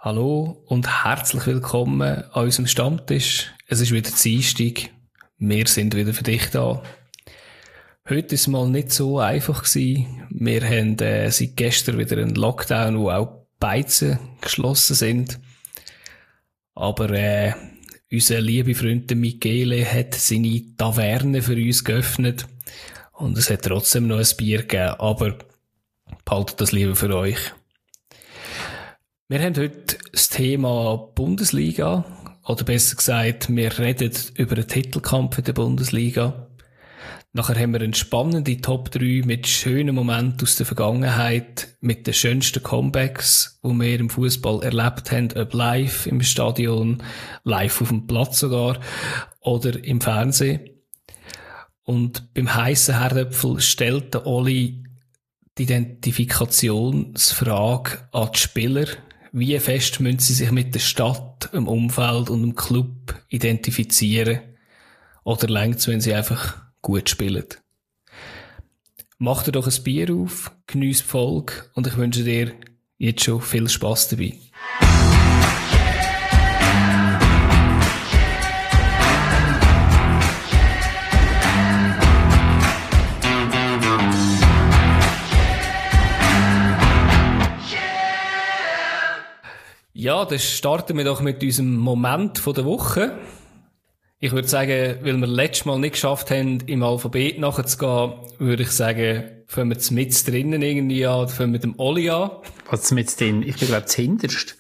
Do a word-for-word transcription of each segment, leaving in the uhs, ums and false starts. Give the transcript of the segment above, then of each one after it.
Hallo und herzlich willkommen an unserem Stammtisch. Es ist wieder Dienstag. Wir sind wieder für dich da. Heute war es mal nicht so einfach gewesen. Wir haben äh, seit gestern wieder einen Lockdown, wo auch die Beizen geschlossen sind. Aber äh, unser lieber Freund Michele hat seine Taverne für uns geöffnet. Und es hat trotzdem noch ein Bier gegeben. Aber behaltet das lieber für euch. Wir haben heute das Thema Bundesliga, oder besser gesagt, wir reden über den Titelkampf in der Bundesliga. Nachher haben wir eine spannende Top drei mit schönen Momenten aus der Vergangenheit, mit den schönsten Comebacks, die wir im Fußball erlebt haben, ob live im Stadion, live auf dem Platz sogar, oder im Fernsehen. Und beim heissen Herdöpfel stellt der Oli die Identifikationsfrage an die Spieler. Wie fest müssen sie sich mit der Stadt, dem Umfeld und dem Club identifizieren? Oder reicht es, wenn sie einfach gut spielen? Mach dir doch ein Bier auf, geniess die Folge und ich wünsche dir jetzt schon viel Spass dabei. Ja, dann starten wir doch mit unserem Moment von der Woche. Ich würde sagen, weil wir letztes Mal nicht geschafft haben, im Alphabet nachzugehen, würde ich sagen, fangen wir mit drinnen irgendwie an, fangen wir mit dem Oli an. Was mit drin? Ich bin, glaube ich, zuhinterst.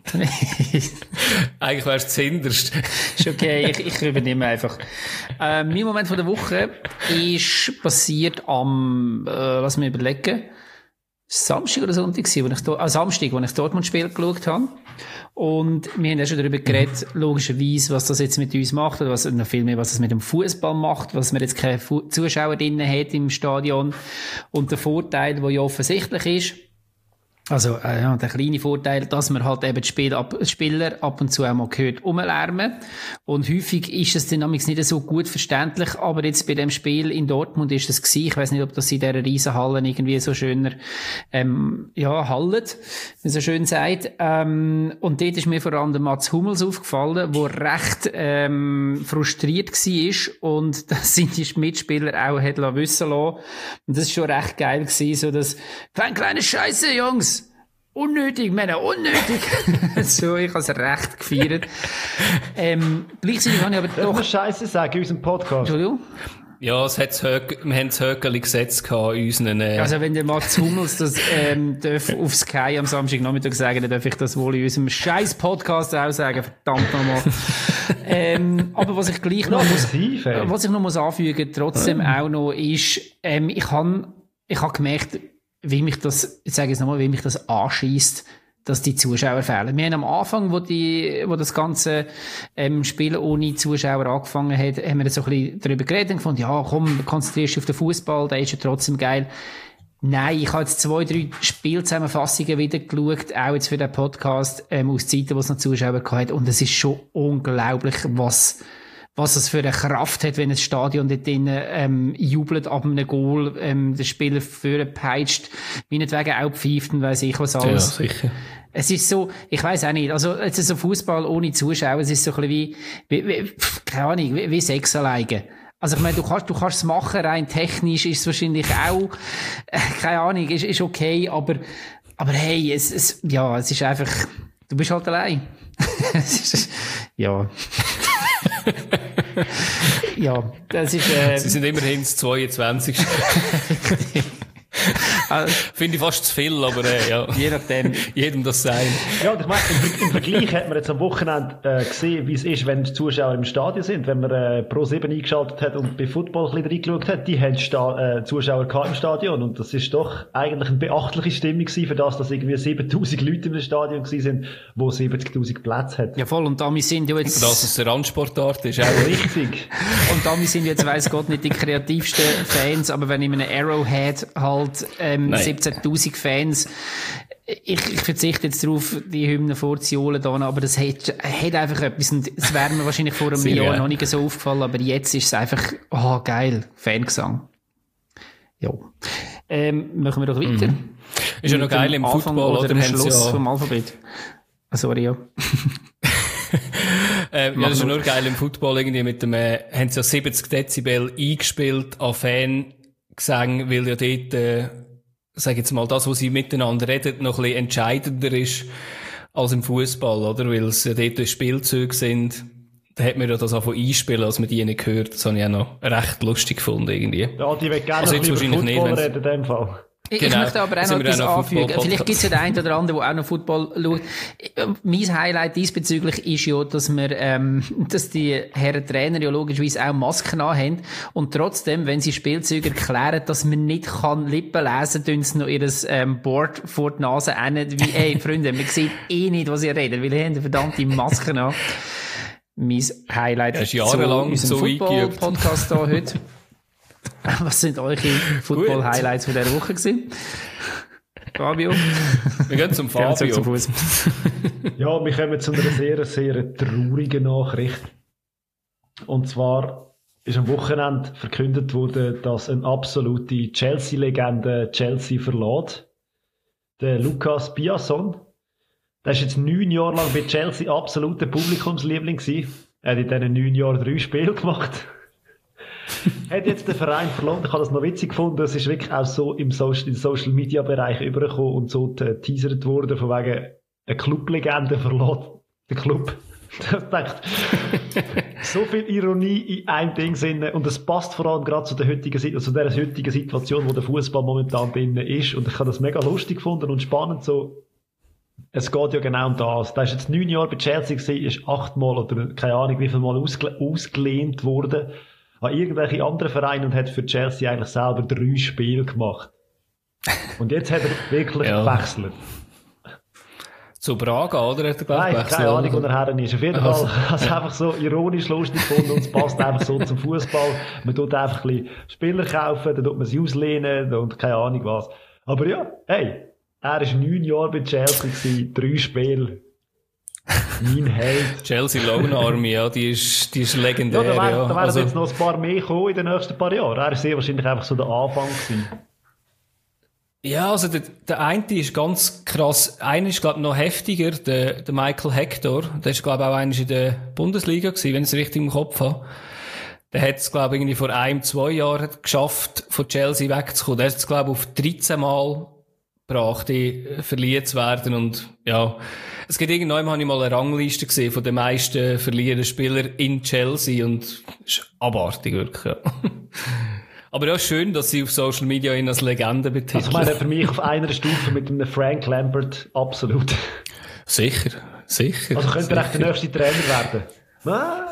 Eigentlich wär's das hinterst. Ist okay, ich, ich übernehme einfach. Äh, mein Moment von der Woche ist passiert am, äh, lass mich überlegen, Samstag oder Sonntag gewesen, wo ich, ah, Samstag, wo ich das Dortmund-Spiel geschaut habe. Und wir haben ja schon darüber geredet, logischerweise, was das jetzt mit uns macht, oder was, noch viel mehr, was das mit dem Fußball macht, was man jetzt keine Fu- Zuschauer drinnen hat im Stadion. Und der Vorteil, der ja offensichtlich ist, also, äh, ja, der kleine Vorteil, dass man halt eben die Spiel ab, Spieler ab und zu auch mal hört rumlärmen. Und häufig ist es dynamisch nicht so gut verständlich, aber jetzt bei dem Spiel in Dortmund ist es gewesen. Ich weiss nicht, ob das in dieser Riesenhalle irgendwie so schöner, ähm, ja, hallet, wie man so schön sagt. Ähm, und dort ist mir vor allem der Mats Hummels aufgefallen, der recht, ähm, frustriert war und das sind die Mitspieler auch hat wissen lassen. Und das ist schon recht geil gewesen, so dass, fein kleine Scheiße, Jungs! Unnötig, Männer, unnötig. So, ich habe es recht gefeiert. Ähm, gleichzeitig habe ich aber doch... Darf Scheiße sagen in unserem Podcast? Entschuldigung? Ja, es hat's Höck, wir haben das Höckeli gesetzt gehabt in unseren, äh... Also, wenn der Mats Hummels das, ähm, darf auf Sky am Samstagnachmittag sagen, dann darf ich das wohl in unserem scheiß Podcast auch sagen. Verdammt nochmal. ähm, aber was ich gleich noch muss, was ich noch muss anfügen, trotzdem auch noch ist, ähm, ich habe, ich habe gemerkt, wie mich das, ich sage es nochmal, wie mich das anschießt, dass die Zuschauer fehlen. Wir haben am Anfang, wo die, wo das ganze, ähm, Spiel ohne Zuschauer angefangen hat, haben wir so ein bisschen darüber geredet und gefunden, ja, komm, konzentrierst dich auf den Fußball, der ist ja trotzdem geil. Nein, ich habe jetzt zwei, drei Spielzusammenfassungen wieder geschaut, auch jetzt für den Podcast, ähm, aus Zeiten, wo es noch Zuschauer gehabt hat, und es ist schon unglaublich, was, was es für eine Kraft hat, wenn ein Stadion dort drinnen, ähm, jubelt ab einem Goal, ähm, der Spieler vorne peitscht, meinetwegen auch pfeift und weiss ich was alles. Ja, sicher. Es ist so, ich weiss auch nicht, also, es ist so Fußball ohne Zuschauer, es ist so ein bisschen wie, wie, wie pff, keine Ahnung, wie, wie Sex alleine. Also, ich meine, du kannst, du kannst es machen, rein technisch ist es wahrscheinlich auch, äh, keine Ahnung, ist, ist okay, aber, aber hey, es, es, ja, es ist einfach, du bist halt allein. Es ist, ja. Ja, das ist, äh, Sie sind immerhin das zweiundzwanzigste Finde ich fast zu viel, aber äh, ja. Je nachdem. Jedem das sein. Ja, und ich meine, im, im Vergleich hat man jetzt am Wochenende äh, gesehen, wie es ist, wenn die Zuschauer im Stadion sind. Wenn man äh, Pro sieben eingeschaltet hat und bei Football ein bisschen reingeschaut hat, die haben Sta- äh, Zuschauer gehabt im Stadion. Und das ist doch eigentlich eine beachtliche Stimmung gewesen, für das, dass irgendwie siebentausend Leute im Stadion gewesen sind, wo siebzigtausend Plätze hat. Ja, voll. Und damit sind ja jetzt... Dass es eine Randsportart ist, auch richtig. Und damit sind jetzt, weiss Gott, nicht die kreativsten Fans, aber wenn in einem Arrowhead halt ähm, siebzehntausend Fans, ich, ich verzichte jetzt darauf, die Hymnen vorzuholen, da, aber das hat, hat einfach etwas, und es wäre mir wahrscheinlich vor einem Sehr, Jahr ja. noch nicht so aufgefallen, aber jetzt ist es einfach, oh, geil, Fangesang. Ja. Ähm, machen wir doch weiter. Mhm. Ist ja noch geil im Anfang Football, oder oder? im Haben sie Schluss ja, vom Alphabet. Sorry, ja. äh, ja, das ist nur geil im Football irgendwie mit dem, äh, haben sie ja siebzig Dezibel eingespielt an Fangesang, weil ja dort, äh, sag jetzt mal, das, was sie miteinander reden, noch ein bisschen entscheidender ist als im Fußball, oder? Weil es ja dort Spielzeuge sind. Da hat man ja das auch von einspielen, als man die nicht gehört. Das habe ich auch noch recht lustig gefunden, irgendwie. Ja, die will gerne also noch über Football nicht, reden, in dem Fall. Ich, genau. ich möchte aber auch noch etwas anfügen. Vielleicht gibt es ja den einen oder anderen, der auch noch Football schaut. Mein Highlight diesbezüglich ist ja, dass wir, ähm, dass die Herren Trainer ja logischerweise auch Masken anhaben und trotzdem, wenn sie Spielzeuge erklären, dass man nicht kann Lippen lesen, tun sie noch ihr ähm, Board vor die Nase hin, wie, ey, Freunde, man sieht eh nicht, was ihr redet, weil ihr habt eine verdammte Masken an. Mein Highlight zu unserem so Football-Podcast hier heute. Was sind eure Football-Highlights von dieser Woche gewesen? Fabio? Wir gehen zum Fabio. Zum ja, wir kommen zu einer sehr, sehr traurigen Nachricht. Und zwar ist am Wochenende verkündet worden, dass eine absolute Chelsea-Legende Chelsea verlässt. Der Lucas Piasson. Der ist jetzt neun Jahre lang bei Chelsea absoluter Publikumsliebling gewesen. Er hat in diesen neun Jahren drei Spiele gemacht. Hat jetzt den Verein verloren. Ich habe das noch witzig gefunden. Es ist wirklich auch so im Social, im Social Media Bereich übergekommen und so teasert worden, von wegen eine Clublegende verlässt den Club. Ich dachte, so viel Ironie in einem Ding sind. Und es passt vor allem gerade zu der heutigen, also zu der heutigen Situation, wo der Fußball momentan drin ist. Und ich habe das mega lustig gefunden und spannend so. Es geht ja genau um das. Der ist jetzt neun Jahre bei Chelsea gewesen, ist achtmal oder keine Ahnung wie viel Mal ausge- ausgelehnt worden an irgendwelche anderen Vereine und hat für Chelsea eigentlich selber drei Spiele gemacht. Und jetzt hat er wirklich ja. gewechselt. Zu Braga, oder? Hat er Nein, gewechselt, keine Ahnung, wo er her ist. Auf jeden Fall, also einfach so ironisch lustig gefunden und es passt einfach so zum Fußball. Man tut einfach ein bisschen Spieler kaufen, dann tut man sie auslehnen und keine Ahnung was. Aber ja, hey, er war neun Jahre bei Chelsea gewesen, drei Spiele. Mein Held. Chelsea Lone Army, ja, die ist, die ist legendär. Ja, da wären ja. wär also, jetzt noch ein paar mehr gekommen in den nächsten paar Jahren. Er war sehr wahrscheinlich einfach so der Anfang gewesen. Ja, also der, der eine ist ganz krass. Einer ist, glaube ich, noch heftiger, der, der Michael Hector. Der ist, glaube ich, auch einer in der Bundesliga gewesen, wenn ich es richtig im Kopf habe. Der hat es, glaube ich, irgendwie vor ein, zwei Jahren geschafft, von Chelsea wegzukommen. Der hat es, glaube ich, auf dreizehn Mal gebracht, verliehen zu werden. Und ja, es gibt irgendwann, habe ich mal eine Rangliste gesehen von den meisten verlierenden Spielern in Chelsea und es ist abartig, wirklich, ja. Aber ja, schön, dass sie auf Social Media ihn als Legende betiteln. Also ich meine, für mich auf einer Stufe mit einem Frank Lampard, absolut. Sicher, sicher. Also könnte er echt der nächste Trainer werden. Ah.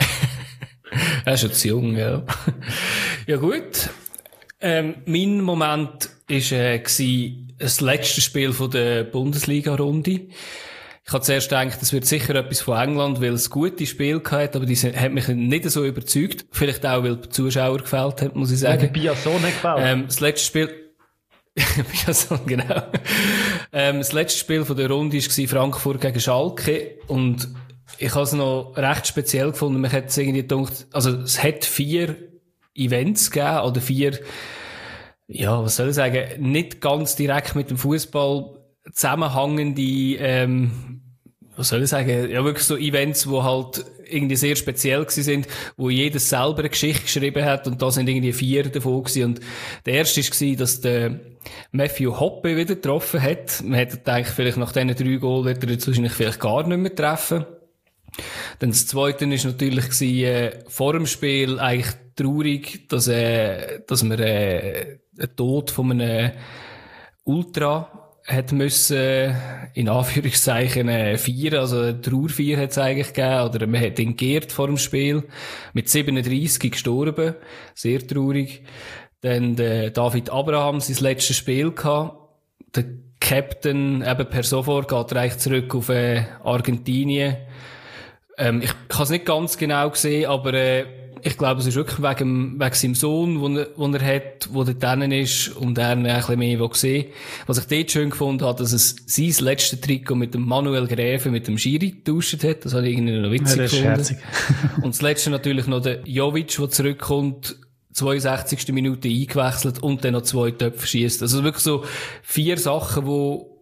Er ist jetzt jung, ja. Ja gut. Ähm, mein Moment war äh, das letzte Spiel von der Bundesliga-Runde. Ich habe zuerst gedacht, das wird sicher etwas von England, weil es gute Spiele gehabt, aber die haben mich nicht so überzeugt. Vielleicht auch, weil die Zuschauer gefällt haben, muss ich sagen. Ja, Piasson hat gefällt. Ähm, das letzte Spiel, Piasson, genau. Ähm, das letzte Spiel von der Runde war Frankfurt gegen Schalke und ich habe es noch recht speziell gefunden. Man hat es irgendwie gedacht, also es hat vier Events gegeben, oder vier, ja, was soll ich sagen, nicht ganz direkt mit dem Fußball zusammenhängende, ähm, was soll ich sagen, ja, wirklich so Events, wo halt irgendwie sehr speziell gewesen sind, wo jedes selber eine Geschichte geschrieben hat, und da sind irgendwie vier davon gewesen. Und der erste war, dass der Matthew Hoppe wieder getroffen hat. Man hätte gedacht, vielleicht nach diesen drei Goal wird er jetzt wahrscheinlich vielleicht gar nicht mehr treffen. Dann das zweite war natürlich gewesen, äh, vor dem Spiel eigentlich traurig, dass, äh, dass man, äh, einen Tod von einem Ultra hat müssen, in Anführungszeichen, äh, feiern. Also eine Trauerfeier hat es eigentlich gegeben. Oder man hat ihn geehrt vor dem Spiel. Mit siebenunddreissig gestorben. Sehr traurig. Dann der David Abraham sein letztes Spiel gehabt. Der Captain, eben per sofort, geht er eigentlich zurück auf äh, Argentinien. Ähm, ich ich habe es nicht ganz genau gesehen, aber äh, ich glaube, es ist wirklich wegen, wegen seinem Sohn, den er, den er hat, der dort drinnen ist und er ein bisschen mehr sehen will. Was ich dort schön gefunden habe, dass es sein letztes Trikot mit dem Manuel Gräfe, mit dem Schiri getauscht hat. Das habe ich irgendwie noch witzig ja, das gefunden. Ist und das letzte natürlich noch der Jovic, der zurückkommt, zweiundsechzigste Minute eingewechselt und dann noch zwei Töpfe schießt. Also wirklich so vier Sachen, wo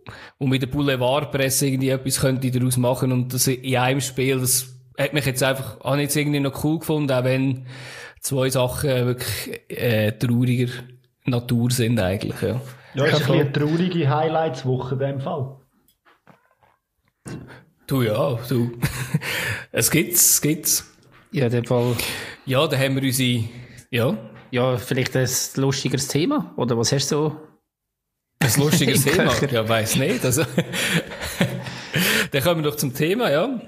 wo mit der Boulevardpresse irgendwie etwas könnte daraus machen und das in einem Spiel, das hat mich jetzt einfach, habe ich jetzt irgendwie noch cool gefunden, auch wenn zwei Sachen wirklich, äh, trauriger Natur sind eigentlich, ja. Ja, ist ein bisschen eine traurige Highlights-Woche in dem Fall. Du, ja, du. es gibt's, es gibt's. Ja, in dem Fall. Ja, da haben wir unsere, ja. Ja, vielleicht ein lustigeres Thema, oder was hast du so? Ein lustiges Thema? Ja, weiss nicht, also. Dann kommen wir doch zum Thema, ja.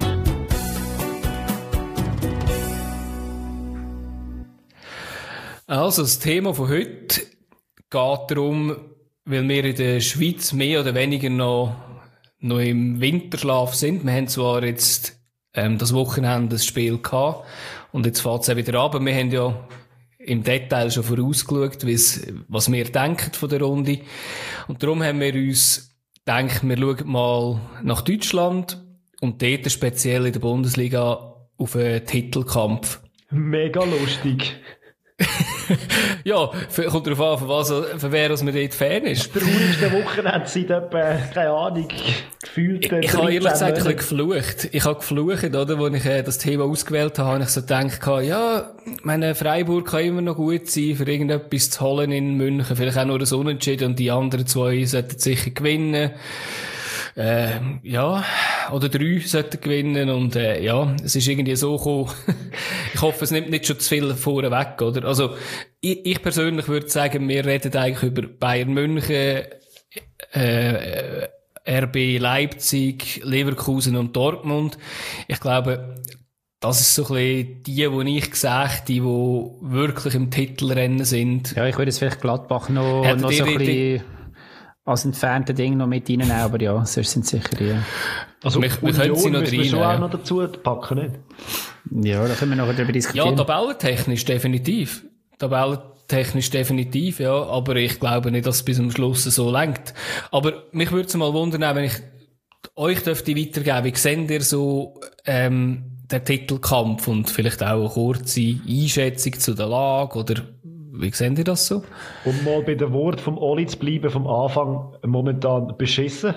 Also, das Thema von heute geht darum, weil wir in der Schweiz mehr oder weniger noch, noch im Winterschlaf sind. Wir haben zwar jetzt ähm, das Wochenende das Spiel gehabt und jetzt fährt es auch wieder ab. Wir haben ja im Detail schon vorausgeschaut, was wir denken von der Runde. Und darum haben wir uns gedacht, wir schauen mal nach Deutschland und dort speziell in der Bundesliga auf einen Titelkampf. Mega lustig. Ja, kommt darauf an, für was, für wer man dort Fan ist. Das traurigste Wochenende seit etwa, keine Ahnung, gefühlt. Ich, ich habe ehrlich gesagt ein bisschen geflucht. Ich habe geflucht, oder, als ich äh, das Thema ausgewählt habe, habe ich so gedacht, ja, meine Freiburg kann immer noch gut sein, für irgendetwas zu holen in München. Vielleicht auch nur ein Unentschieden und die anderen zwei sollten sicher gewinnen. Äh, ja, oder drei sollten gewinnen und äh, ja, es ist irgendwie so gekommen. Ich hoffe, es nimmt nicht schon zu viel vorne weg, oder? Also, ich, ich persönlich würde sagen, wir reden eigentlich über Bayern München, äh, R B Leipzig, Leverkusen und Dortmund. Ich glaube, das ist so ein bisschen die, die ich gesagt, die, die wirklich im Titelrennen sind. Ja, ich würde jetzt vielleicht Gladbach noch, noch so ein bisschen als entfernte Ding noch mit reinnehmen, aber ja, sonst sind sicher die. Also, wir, wir können sie noch rein, schon ja. auch noch dazu packen, nicht? Ja, da können wir noch darüber diskutieren. Ja, tabellentechnisch definitiv. Tabellentechnisch definitiv, ja. Aber ich glaube nicht, dass es bis zum Schluss so lenkt. Aber mich würde es mal wundern, wenn ich euch dürfte weitergeben, wie seht ihr so, ähm, den Titelkampf und vielleicht auch eine kurze Einschätzung zu der Lage oder wie seht ihr das so? Um mal bei den Worten vom Oli zu bleiben, vom Anfang momentan beschissen.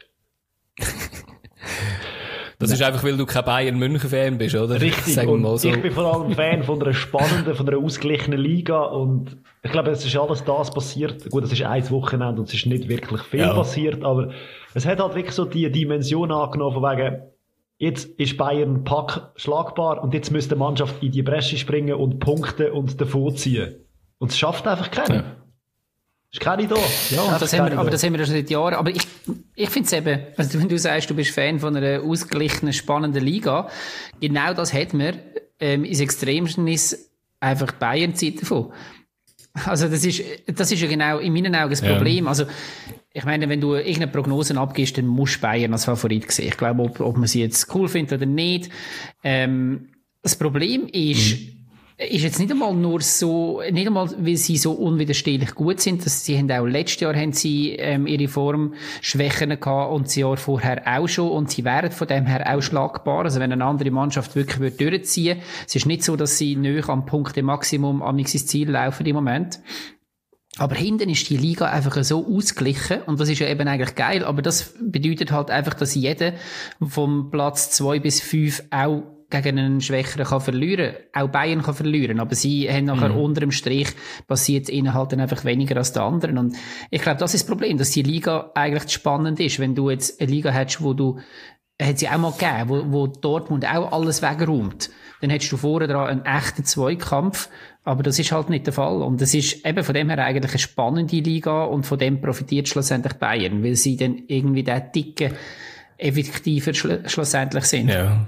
Das Nein. ist einfach, weil du kein Bayern-München-Fan bist, oder? Richtig, Sagen wir mal so. Ich bin vor allem Fan von einer spannenden, von einer ausgeglichenen Liga und ich glaube, es ist alles das passiert. Gut, es ist ein Wochenende und es ist nicht wirklich viel ja. passiert, aber es hat halt wirklich so die Dimension angenommen, von wegen, jetzt ist Bayern Pack schlagbar und jetzt müsste die Mannschaft in die Bresche springen und punkten und davonziehen. Und es schafft einfach keiner. Ja. Ist keine da. Ja, das haben wir, aber das haben wir schon seit Jahren. Aber ich, ich finde es eben, also wenn du sagst, du bist Fan von einer ausgeglichenen, spannenden Liga, genau das hat man, ähm, ins Extremnis einfach Bayern-Zeit davon. Also das ist, das ist ja genau in meinen Augen das Problem. Ja. Also, ich meine, wenn du irgendeine Prognosen abgibst, dann musst Bayern als Favorit sehen. Ich glaube, ob, ob man sie jetzt cool findet oder nicht. Ähm, das Problem ist, mhm. ist jetzt nicht einmal nur so, nicht einmal, weil sie so unwiderstehlich gut sind, dass sie haben auch letztes Jahr haben sie, ähm, ihre Formschwächen gehabt und das Jahr vorher auch schon und sie wären von dem her auch schlagbar. Also wenn eine andere Mannschaft wirklich würde durchziehen, es ist nicht so, dass sie nahe am Punkte-Maximum am ins Ziel laufen im Moment. Aber hinten ist die Liga einfach so ausgeglichen und das ist ja eben eigentlich geil, aber das bedeutet halt einfach, dass jeder vom Platz zwei bis fünf auch gegen einen Schwächeren kann verlieren. Auch Bayern kann verlieren. Aber sie haben nachher mhm. unter dem Strich passiert ihnen halt dann einfach weniger als die anderen. Und ich glaube, das ist das Problem, dass die Liga eigentlich spannend ist. Wenn du jetzt eine Liga hättest, wo du, hat sie auch mal gegeben, wo, wo Dortmund auch alles wegräumt. Dann hättest du vorher dran einen echten Zweikampf. Aber das ist halt nicht der Fall. Und das ist eben von dem her eigentlich eine spannende Liga und von dem profitiert schlussendlich Bayern, weil sie dann irgendwie der dicke, effektiver schl- schlussendlich sind. Ja.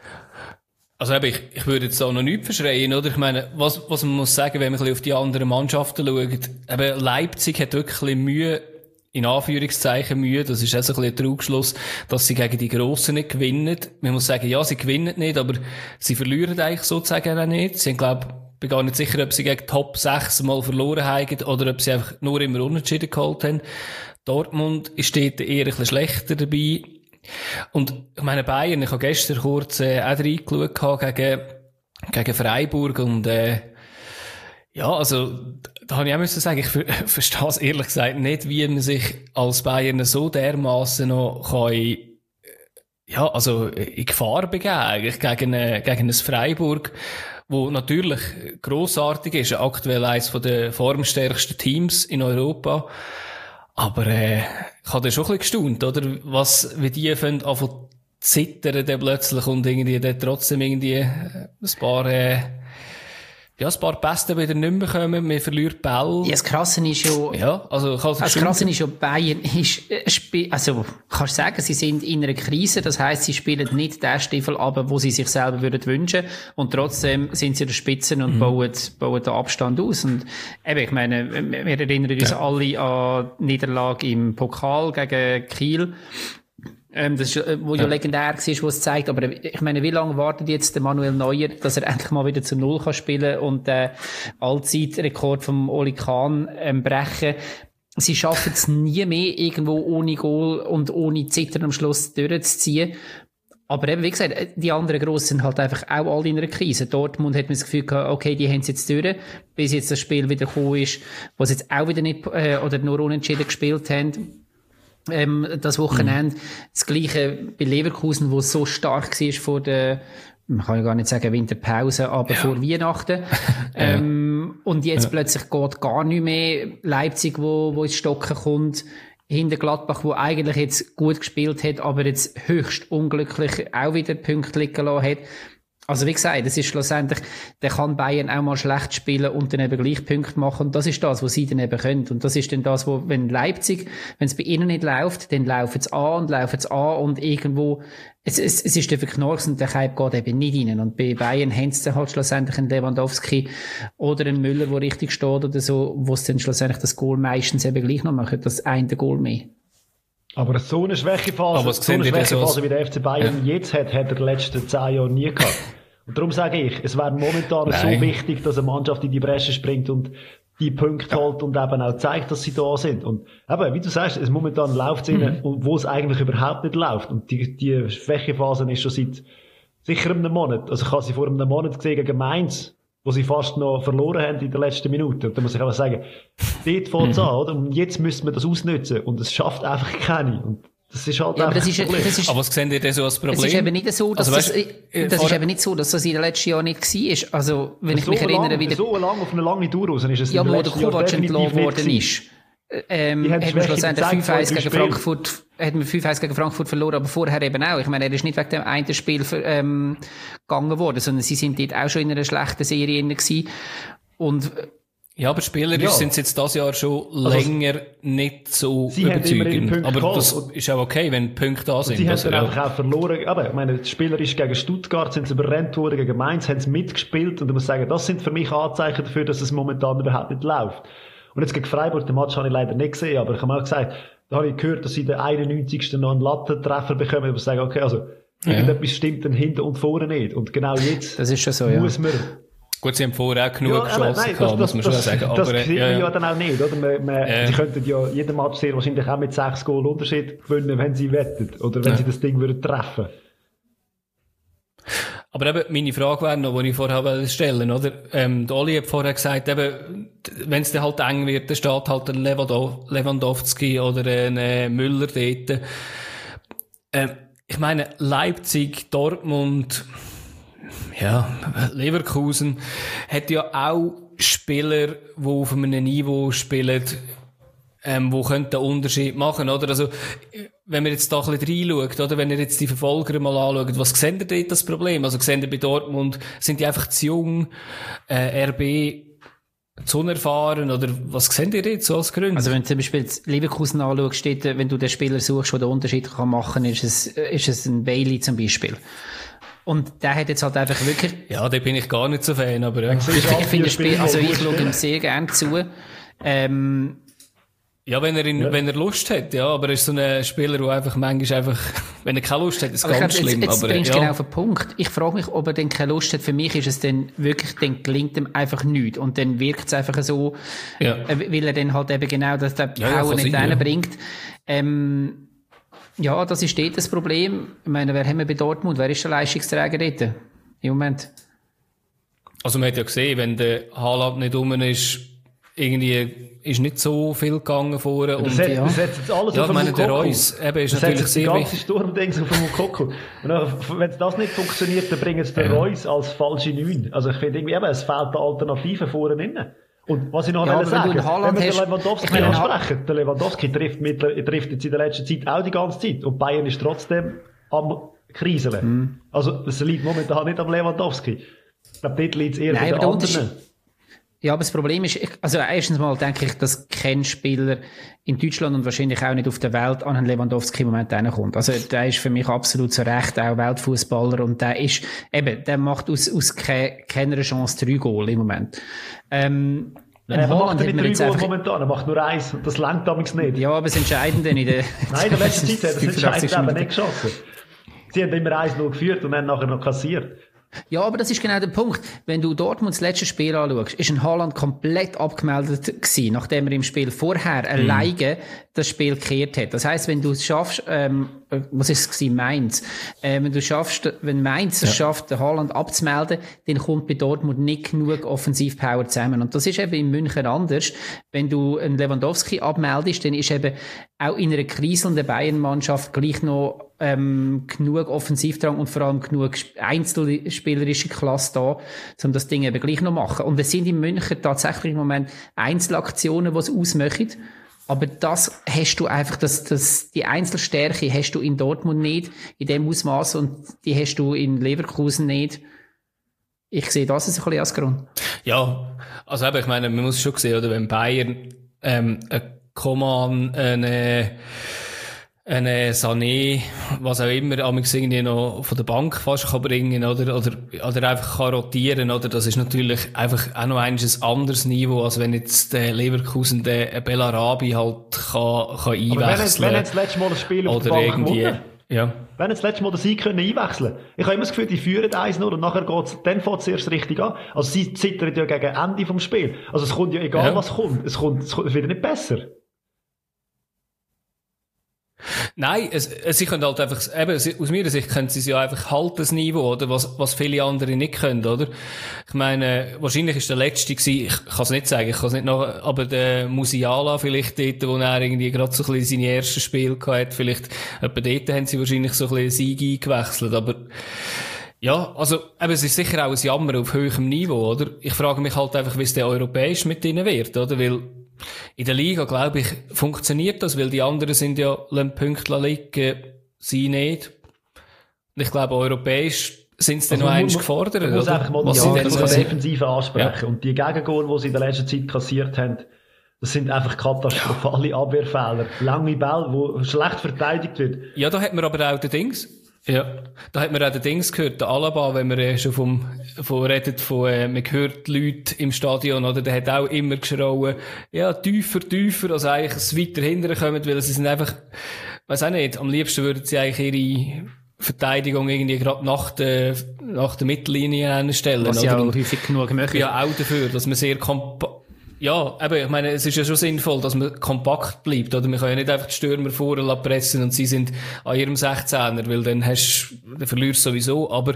Also eben, ich, ich würde jetzt auch noch nichts verschreien, oder? Ich meine, was, was man muss sagen, wenn man ein bisschen auf die anderen Mannschaften schaut, eben Leipzig hat wirklich ein bisschen Mühe, in Anführungszeichen Mühe, das ist also ein bisschen ein Trugschluss, dass sie gegen die Grossen nicht gewinnen. Man muss sagen, ja, sie gewinnen nicht, aber sie verlieren eigentlich sozusagen auch nicht. Sie haben, glaube ich, bin gar nicht sicher, ob sie gegen Top sechs mal verloren haben oder ob sie einfach nur immer Unentschieden geholt haben. Dortmund ist dort eher ein bisschen schlechter dabei. Und ich meine, Bayern, ich habe gestern kurz äh, auch reingeschaut gegen, gegen Freiburg und äh, Ja, also, da habe ich auch müssen sagen, ich ver verstehe es ehrlich gesagt nicht, wie man sich als Bayern so dermaßen noch kann, ja, also, in Gefahr begeben, eigentlich, gegen, eine, gegen ein Freiburg, wo natürlich grossartig ist, aktuell eines der formstärksten Teams in Europa. Aber, äh, ich habe da schon ein bisschen gestaunt, oder? Was, wie die anfangen, anfangen zittern, dann plötzlich und irgendwie dann trotzdem irgendwie ein paar, äh, ja, ein paar Pässe wieder nicht mehr kommen, man verliert Ball. Ja, das Krasse ist ja, ja, also, ich also das Krasse ist ja, Bayern ist, äh, also, kannst du sagen, sie sind in einer Krise, das heisst, sie spielen nicht den Stiefel ab, wo sie sich selber würden wünschen, und trotzdem sind sie an der Spitze und mhm. bauen, bauen den Abstand aus. Und eben, ich meine, wir erinnern uns ja. alle an die Niederlage im Pokal gegen Kiel. Ähm, das ist, wo ja, ja legendär war, wo es zeigt, aber ich meine, wie lange wartet jetzt der Manuel Neuer, dass er endlich mal wieder zu Null kann spielen und den Allzeitrekord vom Oli Kahn ähm, brechen? Sie schaffen es nie mehr, irgendwo ohne Goal und ohne Zittern am Schluss durchzuziehen. Aber eben, wie gesagt, die anderen Grossen sind halt einfach auch alle in einer Krise. Dortmund hat man das Gefühl gehabt, okay, die haben es jetzt durch, bis jetzt das Spiel wieder gekommen ist, wo sie jetzt auch wieder nicht, äh, oder nur unentschieden gespielt haben. Ähm, das Wochenende. Mhm. Das Gleiche bei Leverkusen, wo es so stark war vor der, man kann ja gar nicht sagen Winterpause, aber ja. vor Weihnachten. ähm, ja. Und jetzt ja. plötzlich geht gar nicht mehr. Leipzig, wo, wo ins Stocken kommt. Hinter Gladbach, wo eigentlich jetzt gut gespielt hat, aber jetzt höchst unglücklich auch wieder Punkte liegen lassen hat. Also wie gesagt, das ist schlussendlich, der kann Bayern auch mal schlecht spielen und dann eben gleich Punkte machen. Und das ist das, was sie dann eben können. Und das ist dann das, wo, wenn Leipzig, wenn es bei ihnen nicht läuft, dann laufen es an und laufen es an und irgendwo, es, es, es ist der Verknorks und der Hype geht eben nicht rein. Und bei Bayern haben sie dann halt schlussendlich einen Lewandowski oder einen Müller, der richtig steht oder so, wo es dann schlussendlich das Goal meistens eben gleich noch machen, das eine Goal mehr. Aber so eine Schwächephase, so eine Schwächephase wie der F C Bayern ja. jetzt hat, hat er in den letzten zehn Jahren nie gehabt. Und darum sage ich, es wäre momentan Nein. so wichtig, dass eine Mannschaft in die Bresche springt und die Punkte ja. holt und eben auch zeigt, dass sie da sind. Und eben, wie du sagst, es momentan läuft es mhm. ihnen, wo es eigentlich überhaupt nicht läuft. Und die, die Schwächephase ist schon seit sicher einem Monat. Also ich habe sie vor einem Monat gesehen gegen Mainz, wo sie fast noch verloren haben in der letzten Minute. Und da muss ich einfach sagen, dort fängt es an, oder? Und jetzt müssen wir das ausnutzen. Und es schafft einfach keine. Und das ist halt ja, aber das ist, das ist, aber was sehen ihr denn so als Problem? Es ist eben nicht so, dass also, das, äh, das ist eben nicht so, dass das in den letzten Jahren nicht war. Also, wenn ich so mich erinnere, lang, wie der, so lang auf eine lange Tour raus ist es ja, in wo der Kovac entlassen worden ist. Ähm, hat man schlussendlich fünf eins gegen Frankfurt, hat man fünf eins gegen Frankfurt verloren, aber vorher eben auch. Ich meine, er ist nicht wegen dem einen Spiel, ähm, gegangen worden, sondern sie sind dort auch schon in einer schlechten Serie gewesen. Und, ja, aber spielerisch ja. sind sie jetzt dieses Jahr schon also, länger nicht so sie überzeugend. Aber geholt. das ist auch okay, wenn Punkte da sind. Sie also, haben dann ja. einfach auch verloren. Aber ich meine, spielerisch gegen Stuttgart sind sie überrennt worden, gegen Mainz haben sie mitgespielt. Und ich muss sagen, das sind für mich Anzeichen dafür, dass es momentan überhaupt nicht läuft. Und jetzt gegen Freiburg, den Match habe ich leider nicht gesehen, aber ich habe auch gesagt, da habe ich gehört, dass sie den einundneunzigsten noch einen Lattentreffer bekommen. Und ich sage, okay, also, irgendetwas ja. stimmt dann hinten und vorne nicht. Und genau jetzt das ist schon so, muss ja. man Gut, sie haben vorher auch genug ja, Chancen nein, gehabt, das, muss man das, schon sagen. Das aber, kriegen ja, wir ja. ja dann auch nicht, oder? Man, man, ja. Sie könnten ja jeden Match sehr wahrscheinlich auch mit sechs Goal Unterschied gewinnen, wenn sie wettet. Oder wenn ja. sie das Ding würden treffen. Aber eben, meine Frage wäre noch, die ich vorher stellen wollte, oder? Ähm, der Oli hat vorher gesagt, eben, wenn es dann halt eng wird, dann steht halt ein Lewandowski oder ein äh, Müller dort. Ähm, ich meine, Leipzig, Dortmund, ja, Leverkusen hat ja auch Spieler, die auf einem Niveau spielen, ähm, wo könnte den Unterschied machen, oder? Also, wenn wir jetzt da ein bisschen reinschaut, oder? Wenn ihr jetzt die Verfolger mal anschaut, was seht ihr dort das Problem? Also, seht ihr bei Dortmund, sind die einfach zu jung, äh, R B zu unerfahren, oder was seht ihr dort so als Gründe? Also, wenn du zum Beispiel Leverkusen anschaust, steht, wenn du den Spieler suchst, der den Unterschied kann machen, ist es, ist es ein Bailey zum Beispiel. Und der hat jetzt halt einfach wirklich... Ja, da bin ich gar nicht so Fan, aber ja. Ich, ich finde das Spiel, also ich schaue ihm sehr gerne zu. Ähm, ja, wenn er, ihn, ja. wenn er Lust hat, ja, aber er ist so ein Spieler, der einfach manchmal einfach, wenn er keine Lust hat, ist es ganz glaub, schlimm. Jetzt, jetzt aber bringst du ja. genau auf den Punkt. Ich frage mich, ob er denn keine Lust hat. Für mich ist es dann wirklich, dann gelingt ihm einfach nichts. Und dann wirkt es einfach so, ja. weil er dann halt eben genau das, der Power ja, ja, nicht reinbringt. Ja. Ähm, ja, das ist dort das Problem. Ich meine, wer haben wir bei Dortmund? Wer ist der Leistungsträger dort? Im Moment? Also man hat ja gesehen, wenn der Haaland nicht rum ist, irgendwie ist nicht so viel gegangen vorher. Und das, ja. das setzt jetzt alles ja, auf den meine, Moukoko. Der Reus eben ist das natürlich sehr wichtig. Das Sturmdings auf den Moukoko. Wenn das nicht funktioniert, dann bringen sie den ja. Reus als falsche Neun. Also ich finde irgendwie eben, es fehlt eine Alternative vorne drin. Und was ich noch ja, sagen will, wenn wir den Lewandowski ansprechen, der Lewandowski trifft, mit, trifft jetzt in der letzten Zeit auch die ganze Zeit. Und Bayern ist trotzdem am Kriseln. Hm. Also es liegt momentan nicht am Lewandowski. Ich glaube, dort liegt es eher Nein, bei den anderen. Ja, aber das Problem ist, also erstens mal denke ich, dass kein Spieler in Deutschland und wahrscheinlich auch nicht auf der Welt an einen Lewandowski im Moment hinkommt. Also der ist für mich absolut zu Recht auch Weltfußballer und der ist, eben, der macht aus, aus ke- keiner Chance drei Goal im Moment. Ähm, Nein, er macht nicht drei Goal momentan, er macht nur eins und das langt damals nicht. Ja, aber das Entscheidende in der... Nein, in der letzten Zeit hat er das Entscheidende eben nicht geschossen. Sie haben immer eins null geführt und dann nachher noch kassiert. Ja, aber das ist genau der Punkt. Wenn du Dortmunds letztes Spiel anschaust, ist ein Haaland komplett abgemeldet gewesen, nachdem er im Spiel vorher mhm. alleine das Spiel gekehrt hat. Das heisst, wenn du es schaffst, ähm, was ist es gewesen, Mainz, äh, wenn du schaffst, wenn Mainz es ja. schafft, den Haaland abzumelden, dann kommt bei Dortmund nicht genug Offensivpower zusammen. Und das ist eben in München anders. Wenn du einen Lewandowski abmeldest, dann ist eben auch in einer kriselnden Bayern-Mannschaft gleich noch ähm, genug Offensivdrang und vor allem genug einzelspielerische Klasse da, um das Ding eben gleich noch machen. Und es sind in München tatsächlich im Moment Einzelaktionen, die es ausmachen. Aber das hast du einfach, das, das, die Einzelstärke hast du in Dortmund nicht, in dem Ausmaß, und die hast du in Leverkusen nicht. Ich sehe das ein bisschen als Grund. Ja, also eben, ich meine, man muss schon sehen, oder, wenn Bayern, ähm, ein Coman, eine, eine Sané, was auch immer, amigs irgendwie noch von der Bank fast kann bringen, oder, oder, oder einfach kann rotieren, oder, das ist natürlich einfach auch noch ein anderes Niveau, als wenn jetzt der Leverkusen, der Bellarabi halt kann, kann einwechseln. Aber wenn jetzt, wenn jetzt das letzte Mal das Spiel auf der Bank gewonnen, ja. Wenn jetzt das letzte Mal den Sieg können einwechseln können. Ich habe immer das Gefühl, die führen eins null und nachher geht's, dann fängt es erst richtig an. Also sie zittern ja gegen Ende vom Spiel. Also es kommt ja egal, ja. was kommt. Es kommt, es wird nicht besser. Nein, es, es, sie können halt einfach, eben, aus meiner Sicht können sie es ja einfach halten, das Niveau, oder, was, was viele andere nicht können, oder? Ich meine, wahrscheinlich ist der letzte gewesen, ich kann es nicht sagen, ich kann es nicht noch, aber der Musiala vielleicht dort, wo er irgendwie gerade so ein bisschen seine ersten Spiele gehabt, vielleicht, etwa dort haben sie wahrscheinlich so ein bisschen Sieg eingewechselt, aber, ja, also, eben, es ist sicher auch ein Jammer auf höherem Niveau, oder? Ich frage mich halt einfach, wie es der europäisch mit ihnen wird, oder? Weil, in der Liga, glaube ich, funktioniert das, weil die anderen sind ja Pünktler liegen, sie nicht. Und ich glaube, europäisch sind sie dann also noch eins gefordert. Man muss oder? einfach mal Was die ja, Defensive ansprechen. Ja. Und die Gegengole, die sie in der letzten Zeit kassiert haben, das sind einfach katastrophale ja. Abwehrfehler. Lange Bälle, wo schlecht verteidigt wird. Ja, da hat man aber auch den Dings. Ja, da hat man auch den Dings gehört, der Alaba, wenn man äh, schon vom, von redet, von, äh, man hört die Leute im Stadion, oder, der hat auch immer geschrauen, ja, tiefer, tiefer, als eigentlich es weiter hinterher kommen, weil sie sind einfach, weiss auch nicht, am liebsten würden sie eigentlich ihre Verteidigung irgendwie gerade nach der, nach der Mittellinie einstellen. Was oder? ja Und häufig genug möchte. Ja, auch dafür, dass man sehr kompa- Ja, eben, ich meine, es ist ja schon sinnvoll, dass man kompakt bleibt, oder? Man kann ja nicht einfach die Stürmer vorne pressen und sie sind an ihrem sechzehner, weil dann hast, dann verlierst du sowieso, aber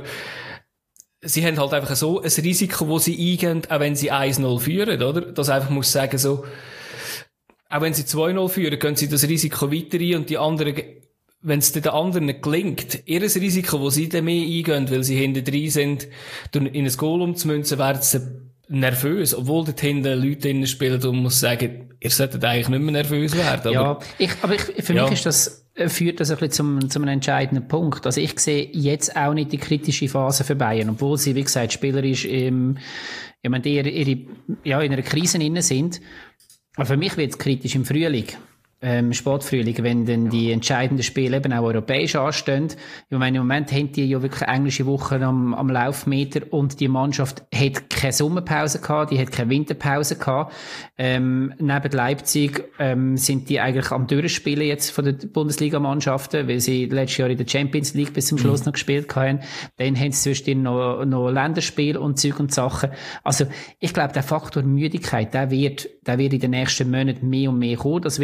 sie haben halt einfach so ein Risiko, wo sie eingehen, auch wenn sie eins null führen, oder? Dass einfach muss sagen, so, auch wenn sie zwei null führen, können sie das Risiko weiter ein und die anderen, wenn es den anderen nicht gelingt, ihr Risiko, wo sie dann mehr eingehen, weil sie hinten drin sind, in ein Goal umzumünzen, werden sie nervös, obwohl dort hinten Leute drinnen spielen und muss sagen, ihr solltet eigentlich nicht mehr nervös werden. Ja, aber, ich, aber ich, für ja. mich ist das, führt das ein bisschen zum, zum einem entscheidenden Punkt. Also ich sehe jetzt auch nicht die kritische Phase für Bayern, obwohl sie, wie gesagt, spielerisch im, ich meine, ihre, ihre, ja, in einer Krise drin sind. Aber für mich wird es kritisch im Frühling. Ähm, Sportfrühling, wenn dann die entscheidenden Spiele eben auch europäisch anstehen. Ich meine, im Moment haben die ja wirklich englische Wochen am, am Laufmeter und die Mannschaft hat keine Sommerpause gehabt, die hat keine Winterpause gehabt. Ähm, neben Leipzig ähm, sind die eigentlich am Durchspielen jetzt von den Bundesligamannschaften, weil sie letztes Jahr in der Champions League bis zum Schluss mhm. noch gespielt haben. Dann haben sie zwischendurch noch, noch Länderspiel und Zeug und Sachen. Also ich glaube, der Faktor Müdigkeit, der wird, der wird in den nächsten Monaten mehr und mehr kommen. Das wird wahrscheinlich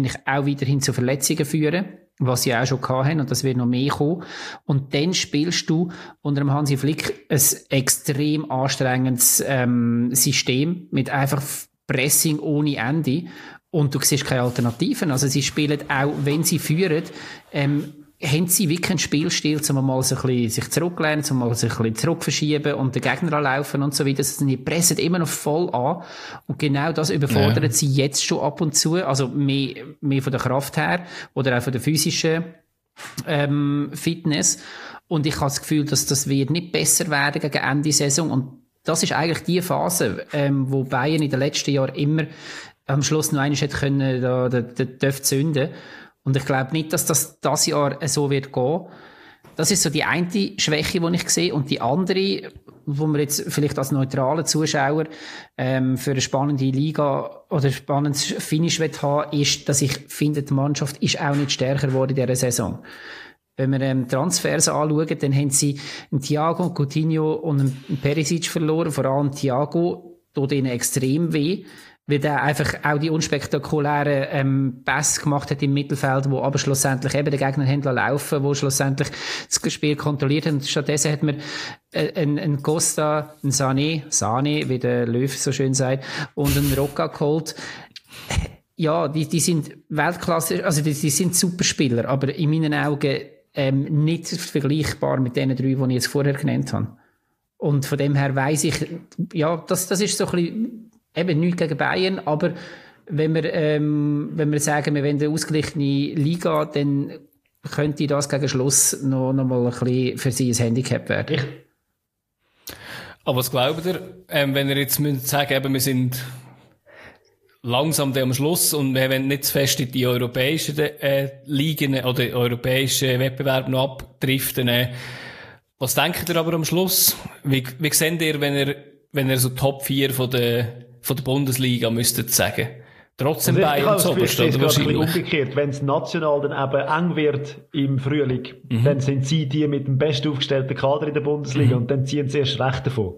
wahrscheinlich auch weiterhin zu Verletzungen führen, was sie auch schon gehabt haben, und das wird noch mehr kommen. Und dann spielst du unter dem Hansi Flick ein extrem anstrengendes ähm, System mit einfach Pressing ohne Ende, und du siehst keine Alternativen. Also sie spielen auch, wenn sie führen, ähm, haben sie wirklich einen Spielstil, um mal so ein bisschen sich zurücklehnen, um mal sich ein bisschen zurückverschieben und den Gegner anlaufen und so weiter. Also die pressen immer noch voll an. Und genau das überfordert ja. sie jetzt schon ab und zu. Also mehr, mehr von der Kraft her oder auch von der physischen ähm, Fitness. Und ich habe das Gefühl, dass das wird nicht besser werden gegen Ende der Saison. Und das ist eigentlich die Phase, ähm, wo Bayern in den letzten Jahren immer am Schluss noch einmal hätte können, da, da, da, da zünden. Und ich glaube nicht, dass das das Jahr so wird gehen. Das ist so die eine Schwäche, die ich sehe. Und die andere, wo man jetzt vielleicht als neutraler Zuschauer ähm, für eine spannende Liga oder ein spannendes Finish haben will, ist, dass ich finde, die Mannschaft ist auch nicht stärker geworden in dieser Saison. Wenn wir ähm, Transfers anschauen, dann haben sie einen Thiago, einen Coutinho und einen Perisic verloren. Vor allem Thiago tut ihnen extrem weh, weil der einfach auch die unspektakulären ähm, Pässe gemacht hat im Mittelfeld, wo aber schlussendlich eben den Gegner haben laufen, wo schlussendlich das Spiel kontrolliert haben. Und stattdessen hat man äh, einen, einen Costa, einen Sané, Sané, wie der Löw so schön sagt, und einen Rocca geholt. Ja, die, die sind Weltklasse, also die, die sind Superspieler, aber in meinen Augen ähm, nicht vergleichbar mit den drei, die ich jetzt vorher genannt habe. Und von dem her weiss ich, ja, das, das ist so ein bisschen eben nichts gegen Bayern, aber wenn wir, ähm, wenn wir sagen, wir wollen eine ausgeglichene Liga, dann könnte das gegen Schluss noch, noch mal ein bisschen für sie ein Handicap werden. Aber was glaubt ihr, ähm, wenn ihr jetzt müsst sagen, eben, wir sind langsam am Schluss und wir wollen nicht zu fest in die europäischen äh, Ligen oder europäischen Wettbewerbe noch abdriften, äh, was denkt ihr aber am Schluss? Wie, wie seht ihr, wenn ihr, wenn ihr so Top vier von der von der Bundesliga müsstet sagen? Trotzdem also Bayern zu oberst, oder wahrscheinlich? Umgekehrt, wenn es national dann eben eng wird im Frühling, mhm. dann sind sie die mit dem best aufgestellten Kader in der Bundesliga, mhm. und dann ziehen sie erst recht davon.